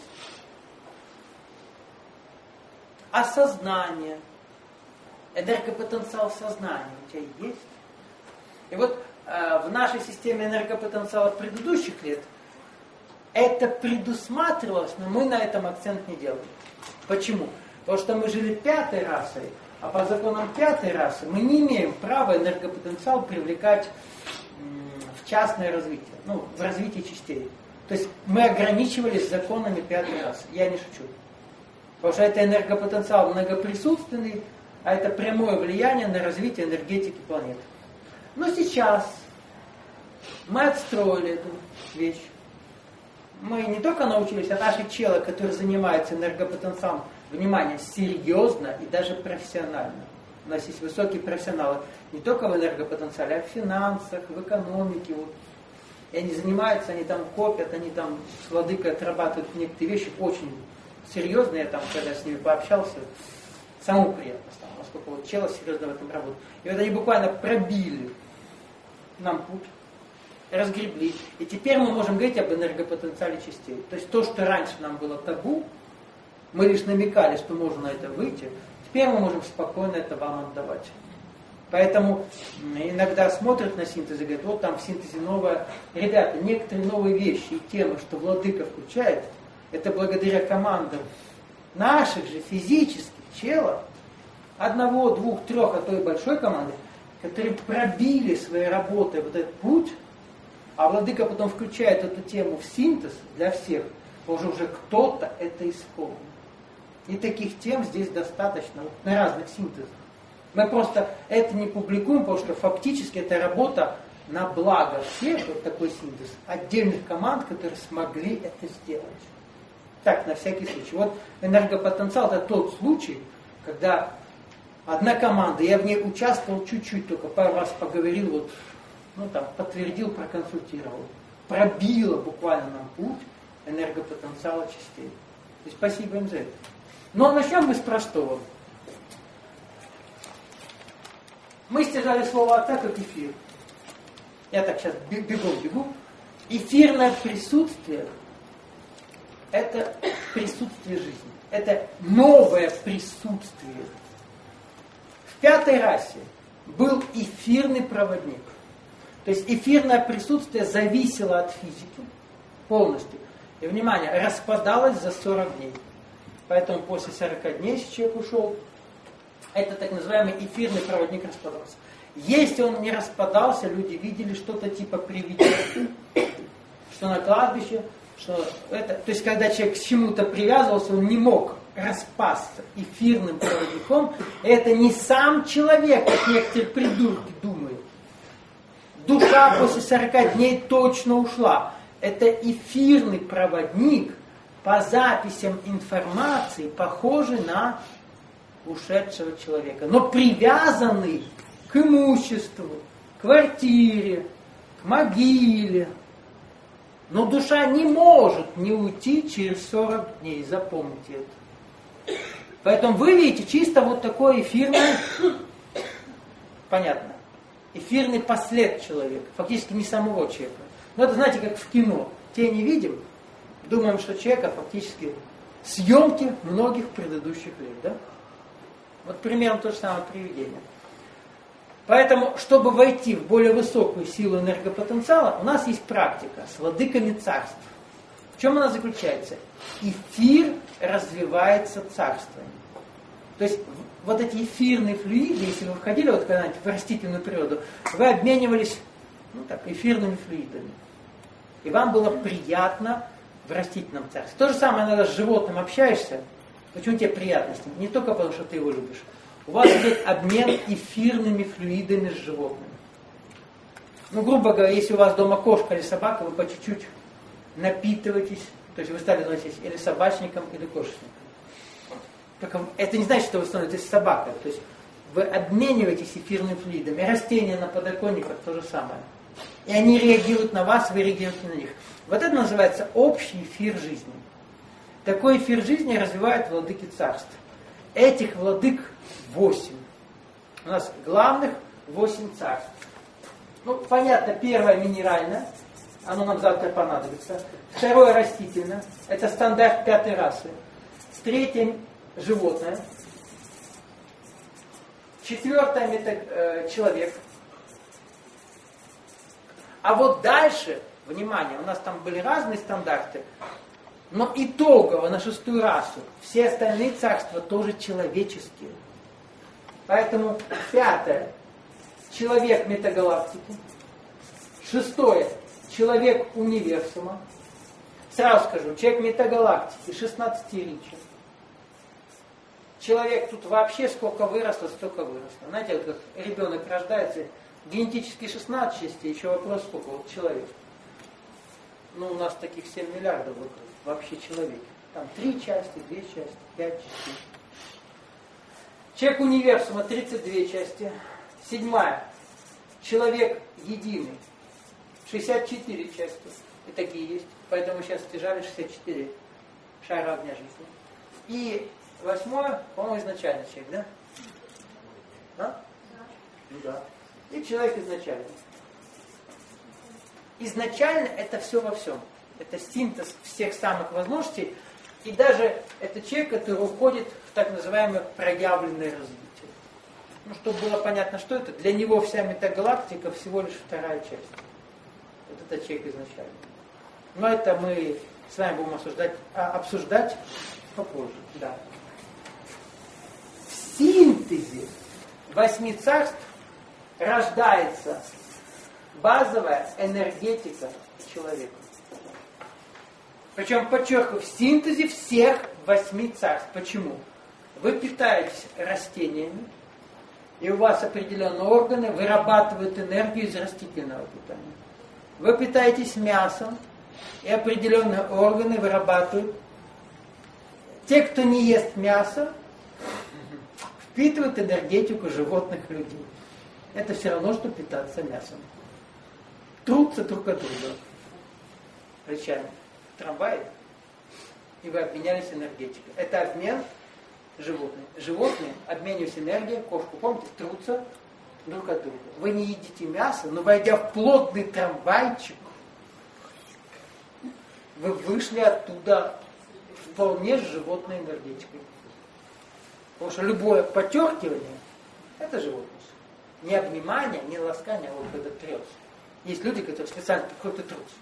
А сознание, энергопотенциал сознания у тебя есть? И вот в нашей системе энергопотенциала предыдущих лет это предусматривалось, но мы на этом акцент не делали. Почему? Потому что мы жили пятой расой, а по законам пятой расы мы не имеем права энергопотенциал привлекать в частное развитие, ну, в развитии частей. То есть мы ограничивались законами пятой расы. Я не шучу. Потому что это энергопотенциал многоприсутственный, а это прямое влияние на развитие энергетики планеты. Но сейчас мы отстроили эту вещь. Мы не только научились, а наши челы, которые занимаются энергопотенциалом, внимание, серьезно и даже профессионально. У нас есть высокие профессионалы не только в энергопотенциале, а в финансах, в экономике. Вот. И они занимаются, они там копят, они там с владыкой отрабатывают некоторые вещи очень серьезные. Я там, когда с ними пообщался, самому приятно стало, насколько вот челы серьезно в этом работают. И вот они буквально пробили нам путь, разгребли. И теперь мы можем говорить об энергопотенциале частей. То есть то, что раньше нам было табу, мы лишь намекали, что можно на это выйти, теперь мы можем спокойно это вам отдавать. Поэтому иногда смотрят на синтез и говорят, вот там в синтезе новое. Ребята, некоторые новые вещи и темы, что владыка включает, это благодаря командам наших же физических челов, одного, двух, трех, а то и большой команды, которые пробили своей работой вот этот путь, а владыка потом включает эту тему в синтез для всех, уже кто-то это исполнил. И таких тем здесь достаточно на разных синтезах. Мы просто это не публикуем, потому что фактически это работа на благо всех, вот такой синтез, отдельных команд, которые смогли это сделать. Так, на всякий случай. Вот энергопотенциал это тот случай, когда одна команда, я в ней участвовал чуть-чуть, только пару раз поговорил, подтвердил, проконсультировал, пробила буквально нам путь энергопотенциала частей. И спасибо им за это. Но начнем мы с простого. Мы стяжали слово отца как эфир. Я так сейчас бегу. Эфирное присутствие – это присутствие жизни. Это новое присутствие. В пятой расе был эфирный проводник. То есть эфирное присутствие зависело от физики полностью. И, внимание, распадалось за 40 дней. Поэтому после 40 дней, если человек ушел, это так называемый эфирный проводник распадался. Если он не распадался, люди видели что-то типа привидения. Что на кладбище, что это... То есть, когда человек к чему-то привязывался, он не мог распасться эфирным проводником. Это не сам человек, как некоторые придурки думают. Душа после 40 дней точно ушла. Это эфирный проводник по записям информации, похожий на ушедшего человека, но привязанный к имуществу, к квартире, к могиле. Но душа не может не уйти через 40 дней, запомните это. Поэтому вы видите чисто вот такое эфирное, понятно, эфирный послед человека, фактически не самого человека. Но это, знаете, как в кино. Тени видим, думаем, что человека фактически съемки многих предыдущих лет. Да? Вот примерно то же самое привидение. Поэтому, чтобы войти в более высокую силу энергопотенциала, у нас есть практика с владыками царств. В чем она заключается? Эфир развивается царствами. То есть вот эти эфирные флюиды, если вы входили вот когда-нибудь в растительную природу, вы обменивались эфирными флюидами. И вам было приятно в растительном царстве. То же самое, когда с животным общаешься, почему тебе приятно с ним? Не только потому, что ты его любишь. У вас идет обмен эфирными флюидами с животными. Грубо говоря, если у вас дома кошка или собака, вы по чуть-чуть напитываетесь, то есть вы стали значит, или собачником, или кошечником. Только это не значит, что вы становитесь собакой. То есть вы обмениваетесь эфирными флюидами. Растения на подоконниках то же самое. И они реагируют на вас, вы реагируете на них. Вот это называется общий эфир жизни. Такой эфир жизни развивают владыки царств. Этих владык 8. У нас главных 8 царств. Понятно, первое минеральное, оно нам завтра понадобится. Второе растительное, это стандарт 5 расы. Третье животное. Четвертое это человек. А вот дальше, внимание, у нас там были разные стандарты, но итогово на 6-ю расу все остальные царства тоже человеческие. Поэтому 5-е человек метагалактики, 6-е человек универсума. Сразу скажу, человек метагалактики 16 ричи. Человек тут вообще сколько выросло, столько выросло. Знаете, вот как ребенок рождается, генетически 16 частей, еще вопрос сколько, вот человек. У нас таких 7 миллиардов вообще человек. Там 3 части, 2 части, 5 частей. Человек универсума 32 части. 7-я. Человек единый. 64 части. И такие есть. Поэтому сейчас стяжали 64 шара огня жизни. И 8-е, по-моему, изначально человек, да? Да? Да. И человек изначально. Изначально это все во всем. Это синтез всех самых возможностей. И даже это человек, который уходит в так называемое проявленное развитие. Чтобы было понятно, что это. Для него вся метагалактика всего лишь 2-я часть. Вот это человек изначально. Но это мы с вами будем обсуждать попозже. Да. В синтезе 8 царств рождается базовая энергетика человека. Причем, подчеркиваю, в синтезе всех 8 царств. Почему? Вы питаетесь растениями, и у вас определенные органы вырабатывают энергию из растительного питания. Вы питаетесь мясом, и определенные органы вырабатывают. Те, кто не ест мясо, впитывают энергетику животных и людей. Это все равно, что питаться мясом. Трутся друг от друга рычами. Трамвай, и вы обменялись энергетикой. Это обмен животных. Животные, обмениваясь энергией, кошку, помните, трутся друг от друга. Вы не едите мясо, но войдя в плотный трамвайчик, вы вышли оттуда вполне с животной энергетикой. Потому что любое подтергивание – это животное. Не обнимание, не ласкание, а вот когда трется. Есть люди, которые специально приходят и трутся.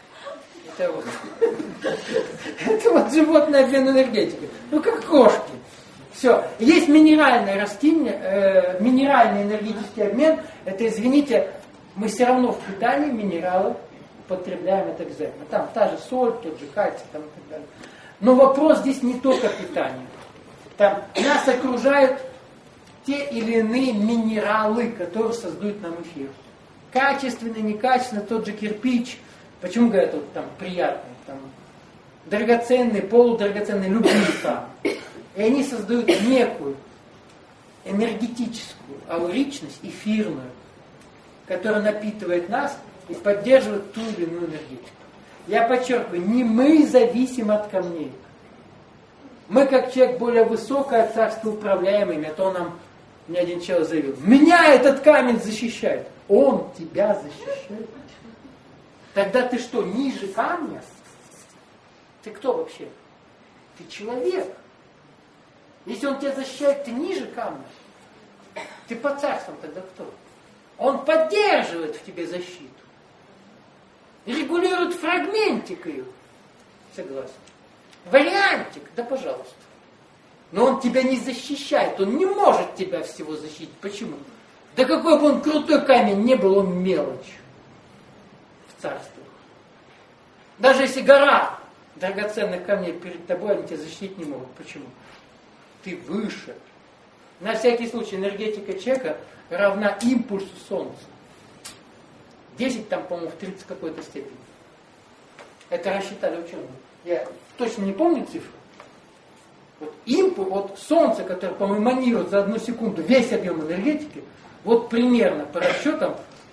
Это вот животный обмен энергетикой. Ну, как кошки. Все. Есть минеральное растение, минеральный энергетический обмен. Это, извините, мы все равно в питании минералы употребляем это обязательно. Там та же соль, тот же кальций, там и так далее. Но вопрос здесь не только питание. Там нас окружают те или иные минералы, которые создают нам эфир. Качественный, некачественный, тот же кирпич. Почему говорят, вот там приятный, там, драгоценный, полудрагоценный, любые там. И они создают некую энергетическую ауричность, эфирную, которая напитывает нас и поддерживает ту или иную энергетику. Я подчеркиваю, не мы зависим от камней. Мы, как человек более высокое царство управляемыми, а то нам ни один человек заявил, меня этот камень защищает. Он тебя защищает. Тогда ты что, ниже камня? Ты кто вообще? Ты человек. Если он тебя защищает, ты ниже камня. Ты по царствам тогда кто? Он поддерживает в тебе защиту. Регулирует фрагментик ее. Согласен. Вариантик, да пожалуйста. Но он тебя не защищает. Он не может тебя всего защитить. Почему? Да какой бы он крутой камень не был, он мелочь. Царствах. Даже если гора драгоценных камней перед тобой, они тебя защитить не могут. Почему? Ты выше. На всякий случай энергетика человека равна импульсу Солнца. 10 там, по-моему, в 30 какой-то степени. Это рассчитали ученые. Я точно не помню цифру. Вот импульс, вот Солнце, которое, по-моему, эманирует за 1 секунду весь объем энергетики, вот примерно по расчетам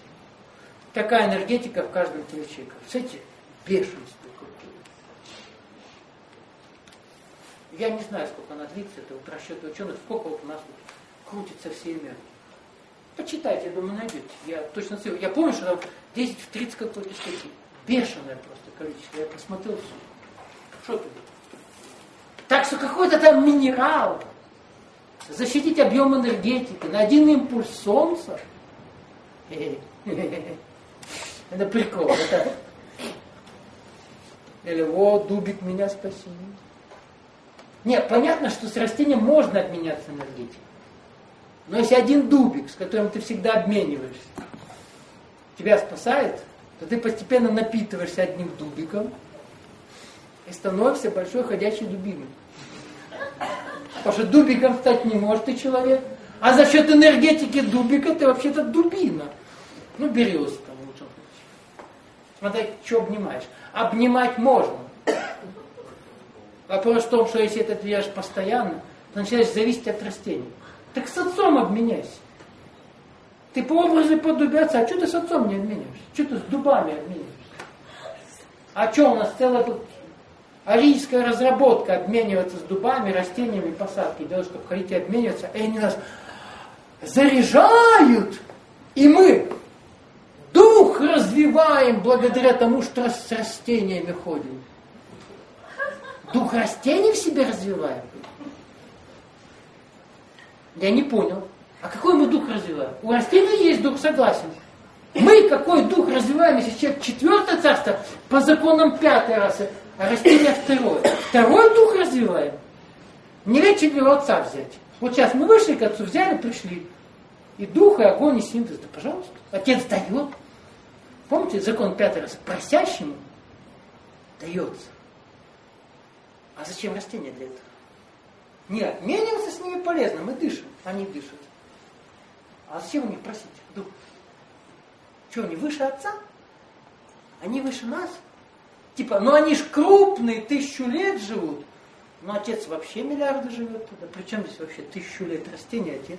такая энергетика в каждом теле человека. Представляете, бешенство какое. Я не знаю, сколько она длится, это вот расчеты ученых, сколько вот у нас вот крутится все энергии. Почитайте, я думаю, найдете. Я точно цифру. Я помню, что там 10 в 30 какой-то степени. Бешеное просто количество. Я посмотрел все. Что ты? Так что какой-то там минерал. Защитить объем энергетики на 1 импульс Солнца. Это прикол. Это... Или вот, дубик, меня спаси. Нет, понятно, что с растением можно обменяться энергетикой. Но если один дубик, с которым ты всегда обмениваешься, тебя спасает, то ты постепенно напитываешься одним дубиком и становишься большой ходячей дубиной. Потому что дубиком стать не может ты человек, а за счет энергетики дубика ты вообще-то дубина. Ну, береза там в лучшем случае. Смотри, что обнимаешь. Обнимать можно. Вопрос в том, что если это делаешь постоянно, то начинаешь зависеть от растений. Так с отцом обменяйся. Ты по образу подубятся, а что ты с отцом не обменяешься? Что ты с дубами обменяешься? А что у нас целая тут арийская разработка обмениваться с дубами, растениями, посадки, делать, чтобы ходить и обмениваться, и они нас заряжают, и мы дух развиваем благодаря тому, что с растениями ходим. Дух растений в себе развиваем? Я не понял. А какой мы дух развиваем? У растений есть дух, согласен. Мы какой дух развиваем, если человек 4 царство, по законам 5 расы, а растения 2. 2 дух развиваем. Не легче ли его отца взять? Вот сейчас мы вышли к отцу, взяли, пришли. И дух, и огонь, и синтез. Да, пожалуйста. Отец дает. Помните, закон 5 раз? Просящему дается. А зачем растения для этого? Не, обмениваться с ними полезно. Мы дышим, они дышат. А зачем у них просить? Дух. Что, они выше отца? Они выше нас? Типа, ну они ж крупные, 1000 лет живут. Но отец вообще миллиарды живет тогда. Причем здесь вообще 1000 лет растения, отец?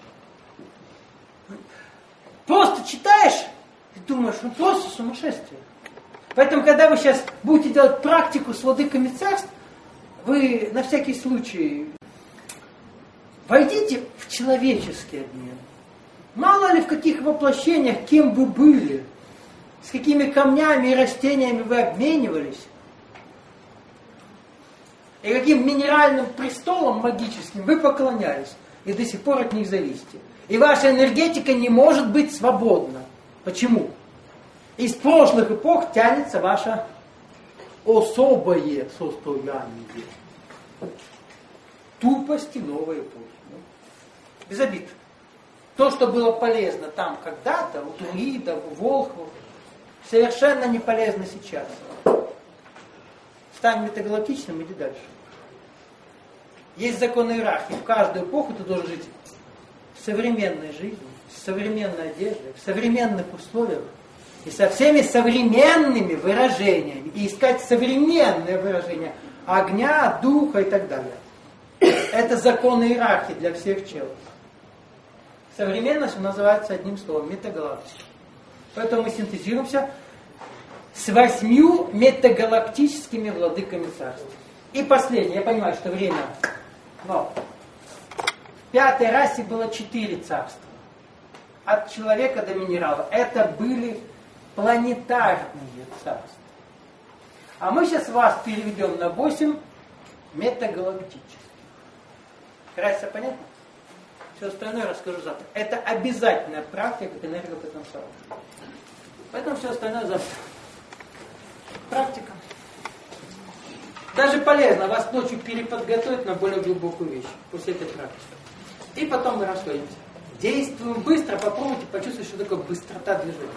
Просто читаешь и думаешь, ну просто сумасшествие. Поэтому, когда вы сейчас будете делать практику с владыками царств, вы на всякий случай войдите в человеческий обмен. Мало ли в каких воплощениях, кем вы были, с какими камнями и растениями вы обменивались, и каким минеральным престолом магическим вы поклонялись, и до сих пор от них зависите. И ваша энергетика не может быть свободна. Почему? Из прошлых эпох тянется ваше особое состояние. Тупости новой эпохи. Без обид. То, что было полезно там когда-то, у друидов, у волхвов, совершенно не полезно сейчас. Стань метагалактичным, иди дальше. Есть закон иерархии. В каждую эпоху ты должен жить в современной жизни, с современной одеждой, в современных условиях и со всеми современными выражениями. И искать современные выражения огня, духа и так далее. Это закон иерархии для всех челов. Современность называется одним словом – метагалактика. Поэтому мы синтезируемся с 8 метагалактическими владыками царств. И последнее, я понимаю, что время, но в 5-й расе было 4 царства. От человека до минерала. Это были планетарные царства. А мы сейчас вас переведем на 8 метагалактических. Разница понятна? Все остальное расскажу завтра. Это обязательная практика к энергопотенциалу. Поэтому все остальное завтра. Практика. Даже полезно вас ночью переподготовить на более глубокую вещь после этой практики. И потом мы расходимся. Действуем быстро, попробуйте почувствовать, что такое быстрота движения.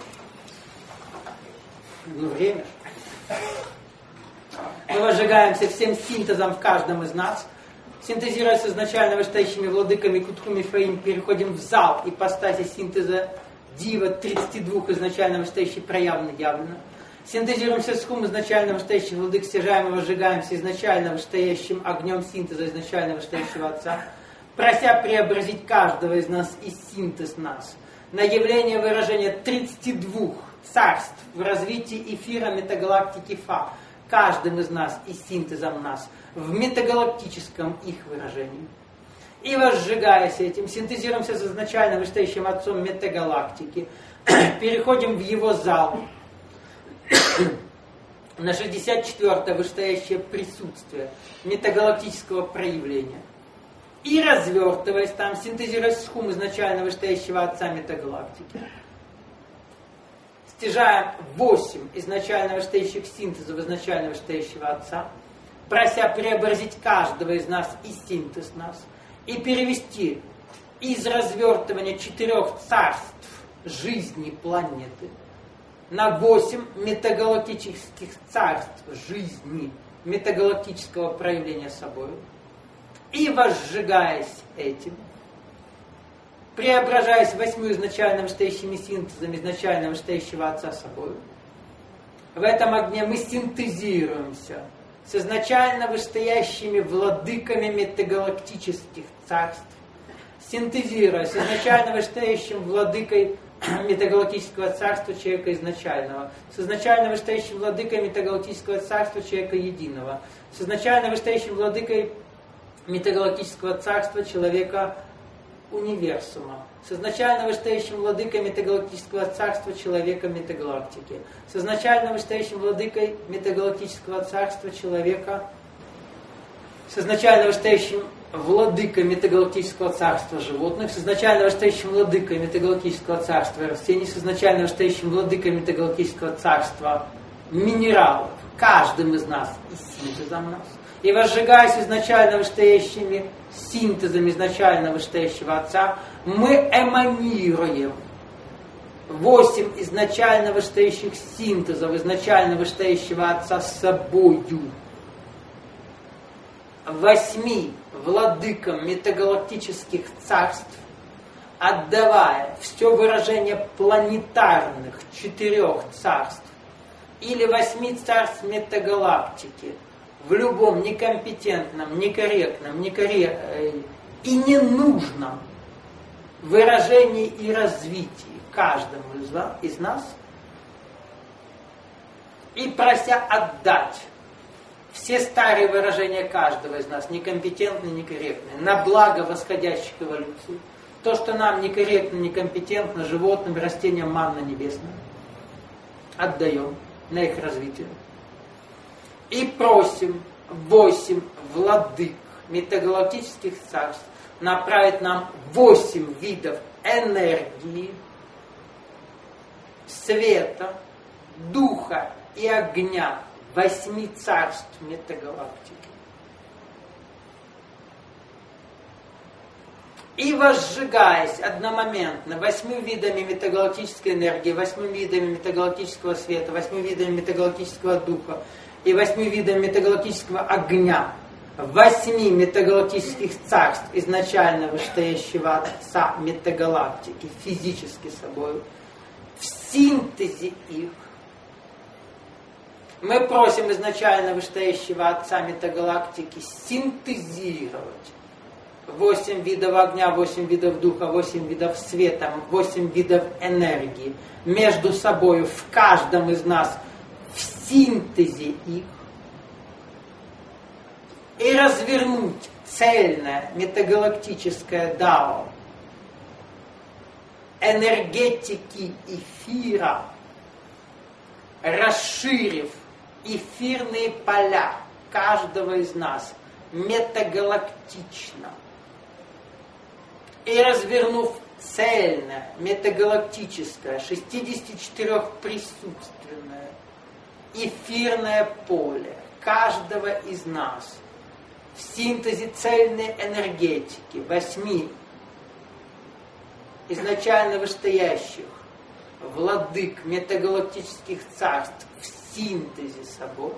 Ну, время же. Мы возжигаемся всем синтезом в каждом из нас. Синтезируя с изначально вышестоящими владыками Кутхуми Фаим, переходим в зал ипостаси синтеза Дива 32 изначально вышестоящих проявлено явлено. Синтезируемся с хум изначально вышестоящих владык, стяжаем и возжигаемся изначально вышестоящим огнем синтеза изначально вышестоящего Отца, прося преобразить каждого из нас и синтез нас на явление выражения 32 царств в развитии эфира метагалактики Фа, каждым из нас и синтезом нас в метагалактическом их выражении. И возжигаясь этим, синтезируемся с изначально вышестоящим Отцом метагалактики, переходим в его зал, на 64-е вышестоящее присутствие метагалактического проявления. И развертываясь там, синтезируясь с хум изначально вышестоящего Отца метагалактики, стяжаем 8 изначально вышестоящих синтезов изначально вышестоящего Отца, прося преобразить каждого из нас и синтез нас, и перевести из развертывания 4 царств жизни планеты на 8 метагалактических царств жизни метагалактического проявления собой, и возжигаясь этим, преображаясь 8 изначально вышестоящими синтезами изначально вышестоящего Отца собой, в этом огне мы синтезируемся с изначально вышестоящими владыками метагалактических царств, синтезируя с изначально вышестоящим владыкой метагалактического царства человека изначального, с изначально вышестоящим владыкой метагалактического царства человека единого, с изначально вышестоящим владыкой метагалактического царства человека универсума, с изначально вышестоящим владыкой метагалактического царства человека метагалактики, с изначально вышестоящим владыкой метагалактического царства человека, с изначально вышестоящим владыкой метагалактического царства животных, с изначально вышестоящим владыкой метагалактического царства растений, с изначально вышестоящим владыкой метагалактического царства минералов, каждым из нас и синтезом нас, И возжигаясь изначально вышестоящими синтезом изначально вышестоящего Отца, мы эманируем 8 изначально вышестоящих синтезов изначально вышестоящего Отца с собою. 8 владыкам метагалактических царств, отдавая все выражение планетарных 4 царств или 8 царств метагалактики в любом некомпетентном, некорректном, и ненужном выражении и развитии каждому из нас, и прося отдать все старые выражения каждого из нас, некомпетентные, некорректные, на благо восходящих эволюций, то, что нам некорректно, некомпетентно, животным, растениям, манна небесная, отдаем на их развитие. И просим 8 владык метагалактических царств направить нам 8 видов энергии, света, духа и огня 8 царств метагалактики. И возжигаясь одномоментно 8 видами метагалактической энергии, 8 видами метагалактического света, 8 видами метагалактического духа и 8 видами метагалактического огня, 8 метагалактических царств изначально вышестоящего Отца метагалактики, физически собой, в синтезе их, мы просим изначально вышестоящего Отца метагалактики синтезировать 8 видов огня, 8 видов духа, 8 видов света, 8 видов энергии между собой в каждом из нас, в синтезе их, и развернуть цельное метагалактическое дао энергетики эфира, расширив эфирные поля каждого из нас метагалактично и развернув цельное метагалактическое 64-присутственное эфирное поле каждого из нас в синтезе цельной энергетики 8 изначально вышестоящих владык метагалактических царств в синтезе собой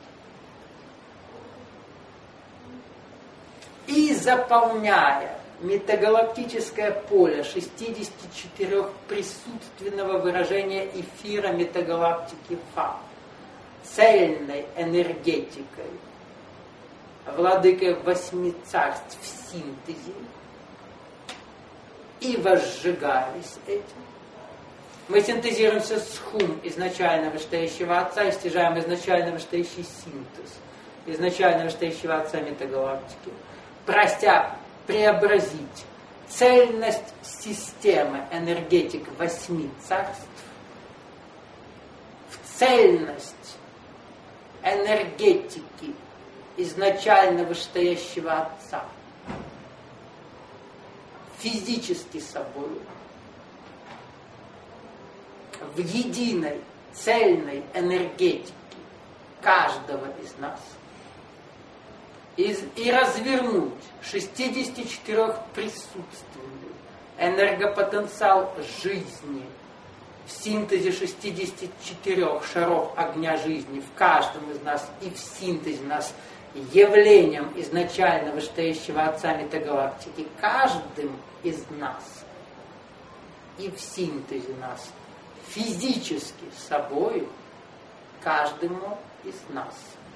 и заполняя метагалактическое поле 64-присутственного выражения эфира метагалактики Фа цельной энергетикой владыкой 8 царств в синтезе и возжигаясь этим. Мы синтезируемся с хум изначально вышестоящего Отца и стяжаем изначально вышестоящий синтез изначально вышестоящего Отца метагалактики, прося преобразить цельность системы энергетик 8 царств в цельность энергетики изначально вышестоящего Отца, физически собой, в единой цельной энергетике каждого из нас и развернуть 64-присутственный энергопотенциал жизни в синтезе 64 шаров огня жизни в каждом из нас и в синтезе нас явлением изначально вышестоящего Отца метагалактики каждым из нас и в синтезе нас физически собой каждому из нас.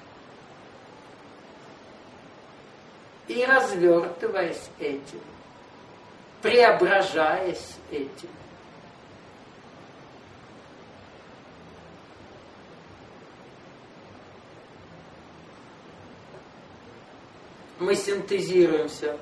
И развертываясь этим, преображаясь этим, мы синтезируемся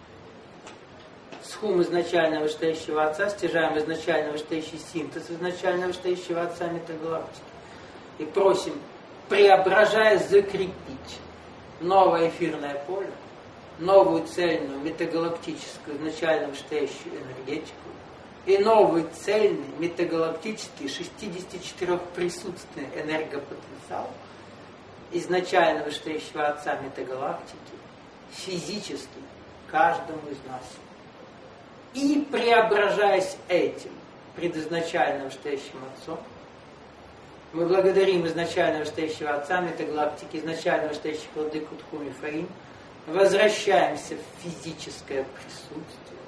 с хум изначально вышестоящего Отца, стяжаем изначально вышестоящий синтез изначально вышестоящего Отца метагалактики и просим, преображая, закрепить новое эфирное поле, новую цельную метагалактическую изначально вышестоящую энергетику и новый цельный метагалактический 64-присутственный энергопотенциал изначально вышестоящего Отца метагалактики физически каждому из нас. И преображаясь этим предизначально вышестоящим Отцом, мы благодарим изначально вышестоящего Отца метагалактики, изначально вышестоящих владыку Тхуми Фаим, возвращаемся в физическое присутствие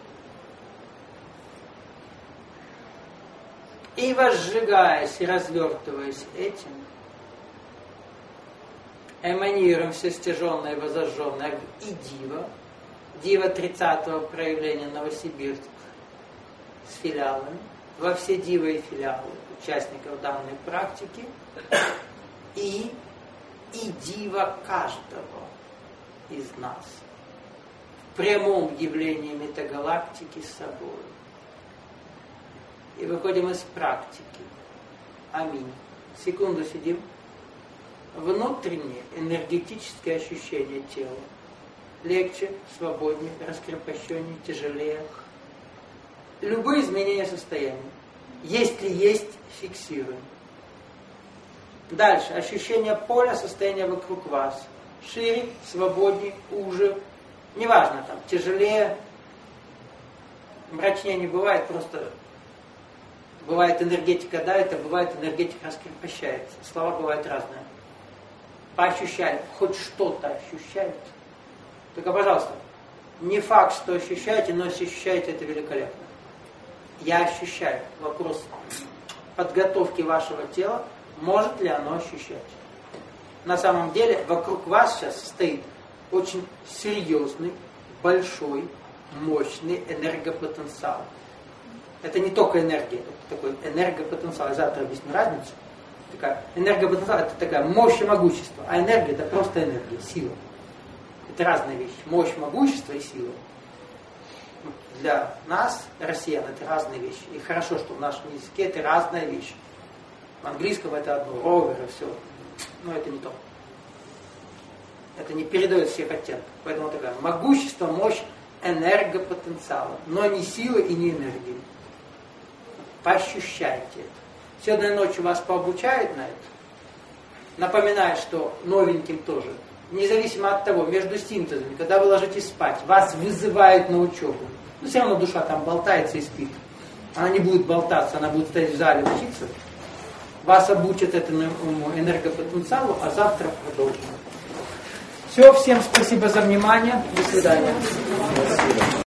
и, возжигаясь и развертываясь этим, эманируем все стяженное и возожженное в Идива, Дива 30-го проявления Новосибирск с филиалами, во все дивы и филиалы участников данной практики и дива каждого из нас в прямом явлении метагалактики с собой. И выходим из практики. Аминь. Секунду сидим. Внутренние энергетические ощущения тела. Легче, свободнее, раскрепощеннее, тяжелее. Любые изменения состояния. Если есть, фиксируем. Дальше. Ощущение поля, состояние вокруг вас. Шире, свободнее, уже. Неважно, там, тяжелее, мрачнее не бывает, просто бывает энергетика давит, а бывает энергетика раскрепощается. Слова бывают разные. Поощущаем, хоть что-то ощущаете. Только, пожалуйста, не факт, что ощущаете, но если ощущаете, это великолепно. Я ощущаю. Вопрос подготовки вашего тела, может ли оно ощущать. На самом деле, вокруг вас сейчас стоит очень серьезный, большой, мощный энергопотенциал. Это не только энергия, это такой энергопотенциал. Я завтра объясню разницу. Энергопотенциал — это такая мощь и могущество, а энергия — это просто энергия, сила. Это разные вещи. Мощь, могущество и сила. Для нас, россиян, это разные вещи. И хорошо, что в нашем языке это разная вещь. В английском это одно, ровер и все. Но это не то. Это не передает всех оттенков. Поэтому такая могущество, мощь, энергопотенциала. Но не сила и не энергия. Поощущайте это. Сегодня ночью вас пообучают на это. Напоминаю, что новеньким тоже. Независимо от того, между синтезами, когда вы ложитесь спать, вас вызывают на учебу. Но все равно душа там болтается и спит. Она не будет болтаться, она будет стоять в зале учиться. Вас обучат этому энергопотенциалу, а завтра продолжим. Все, всем спасибо за внимание. До свидания.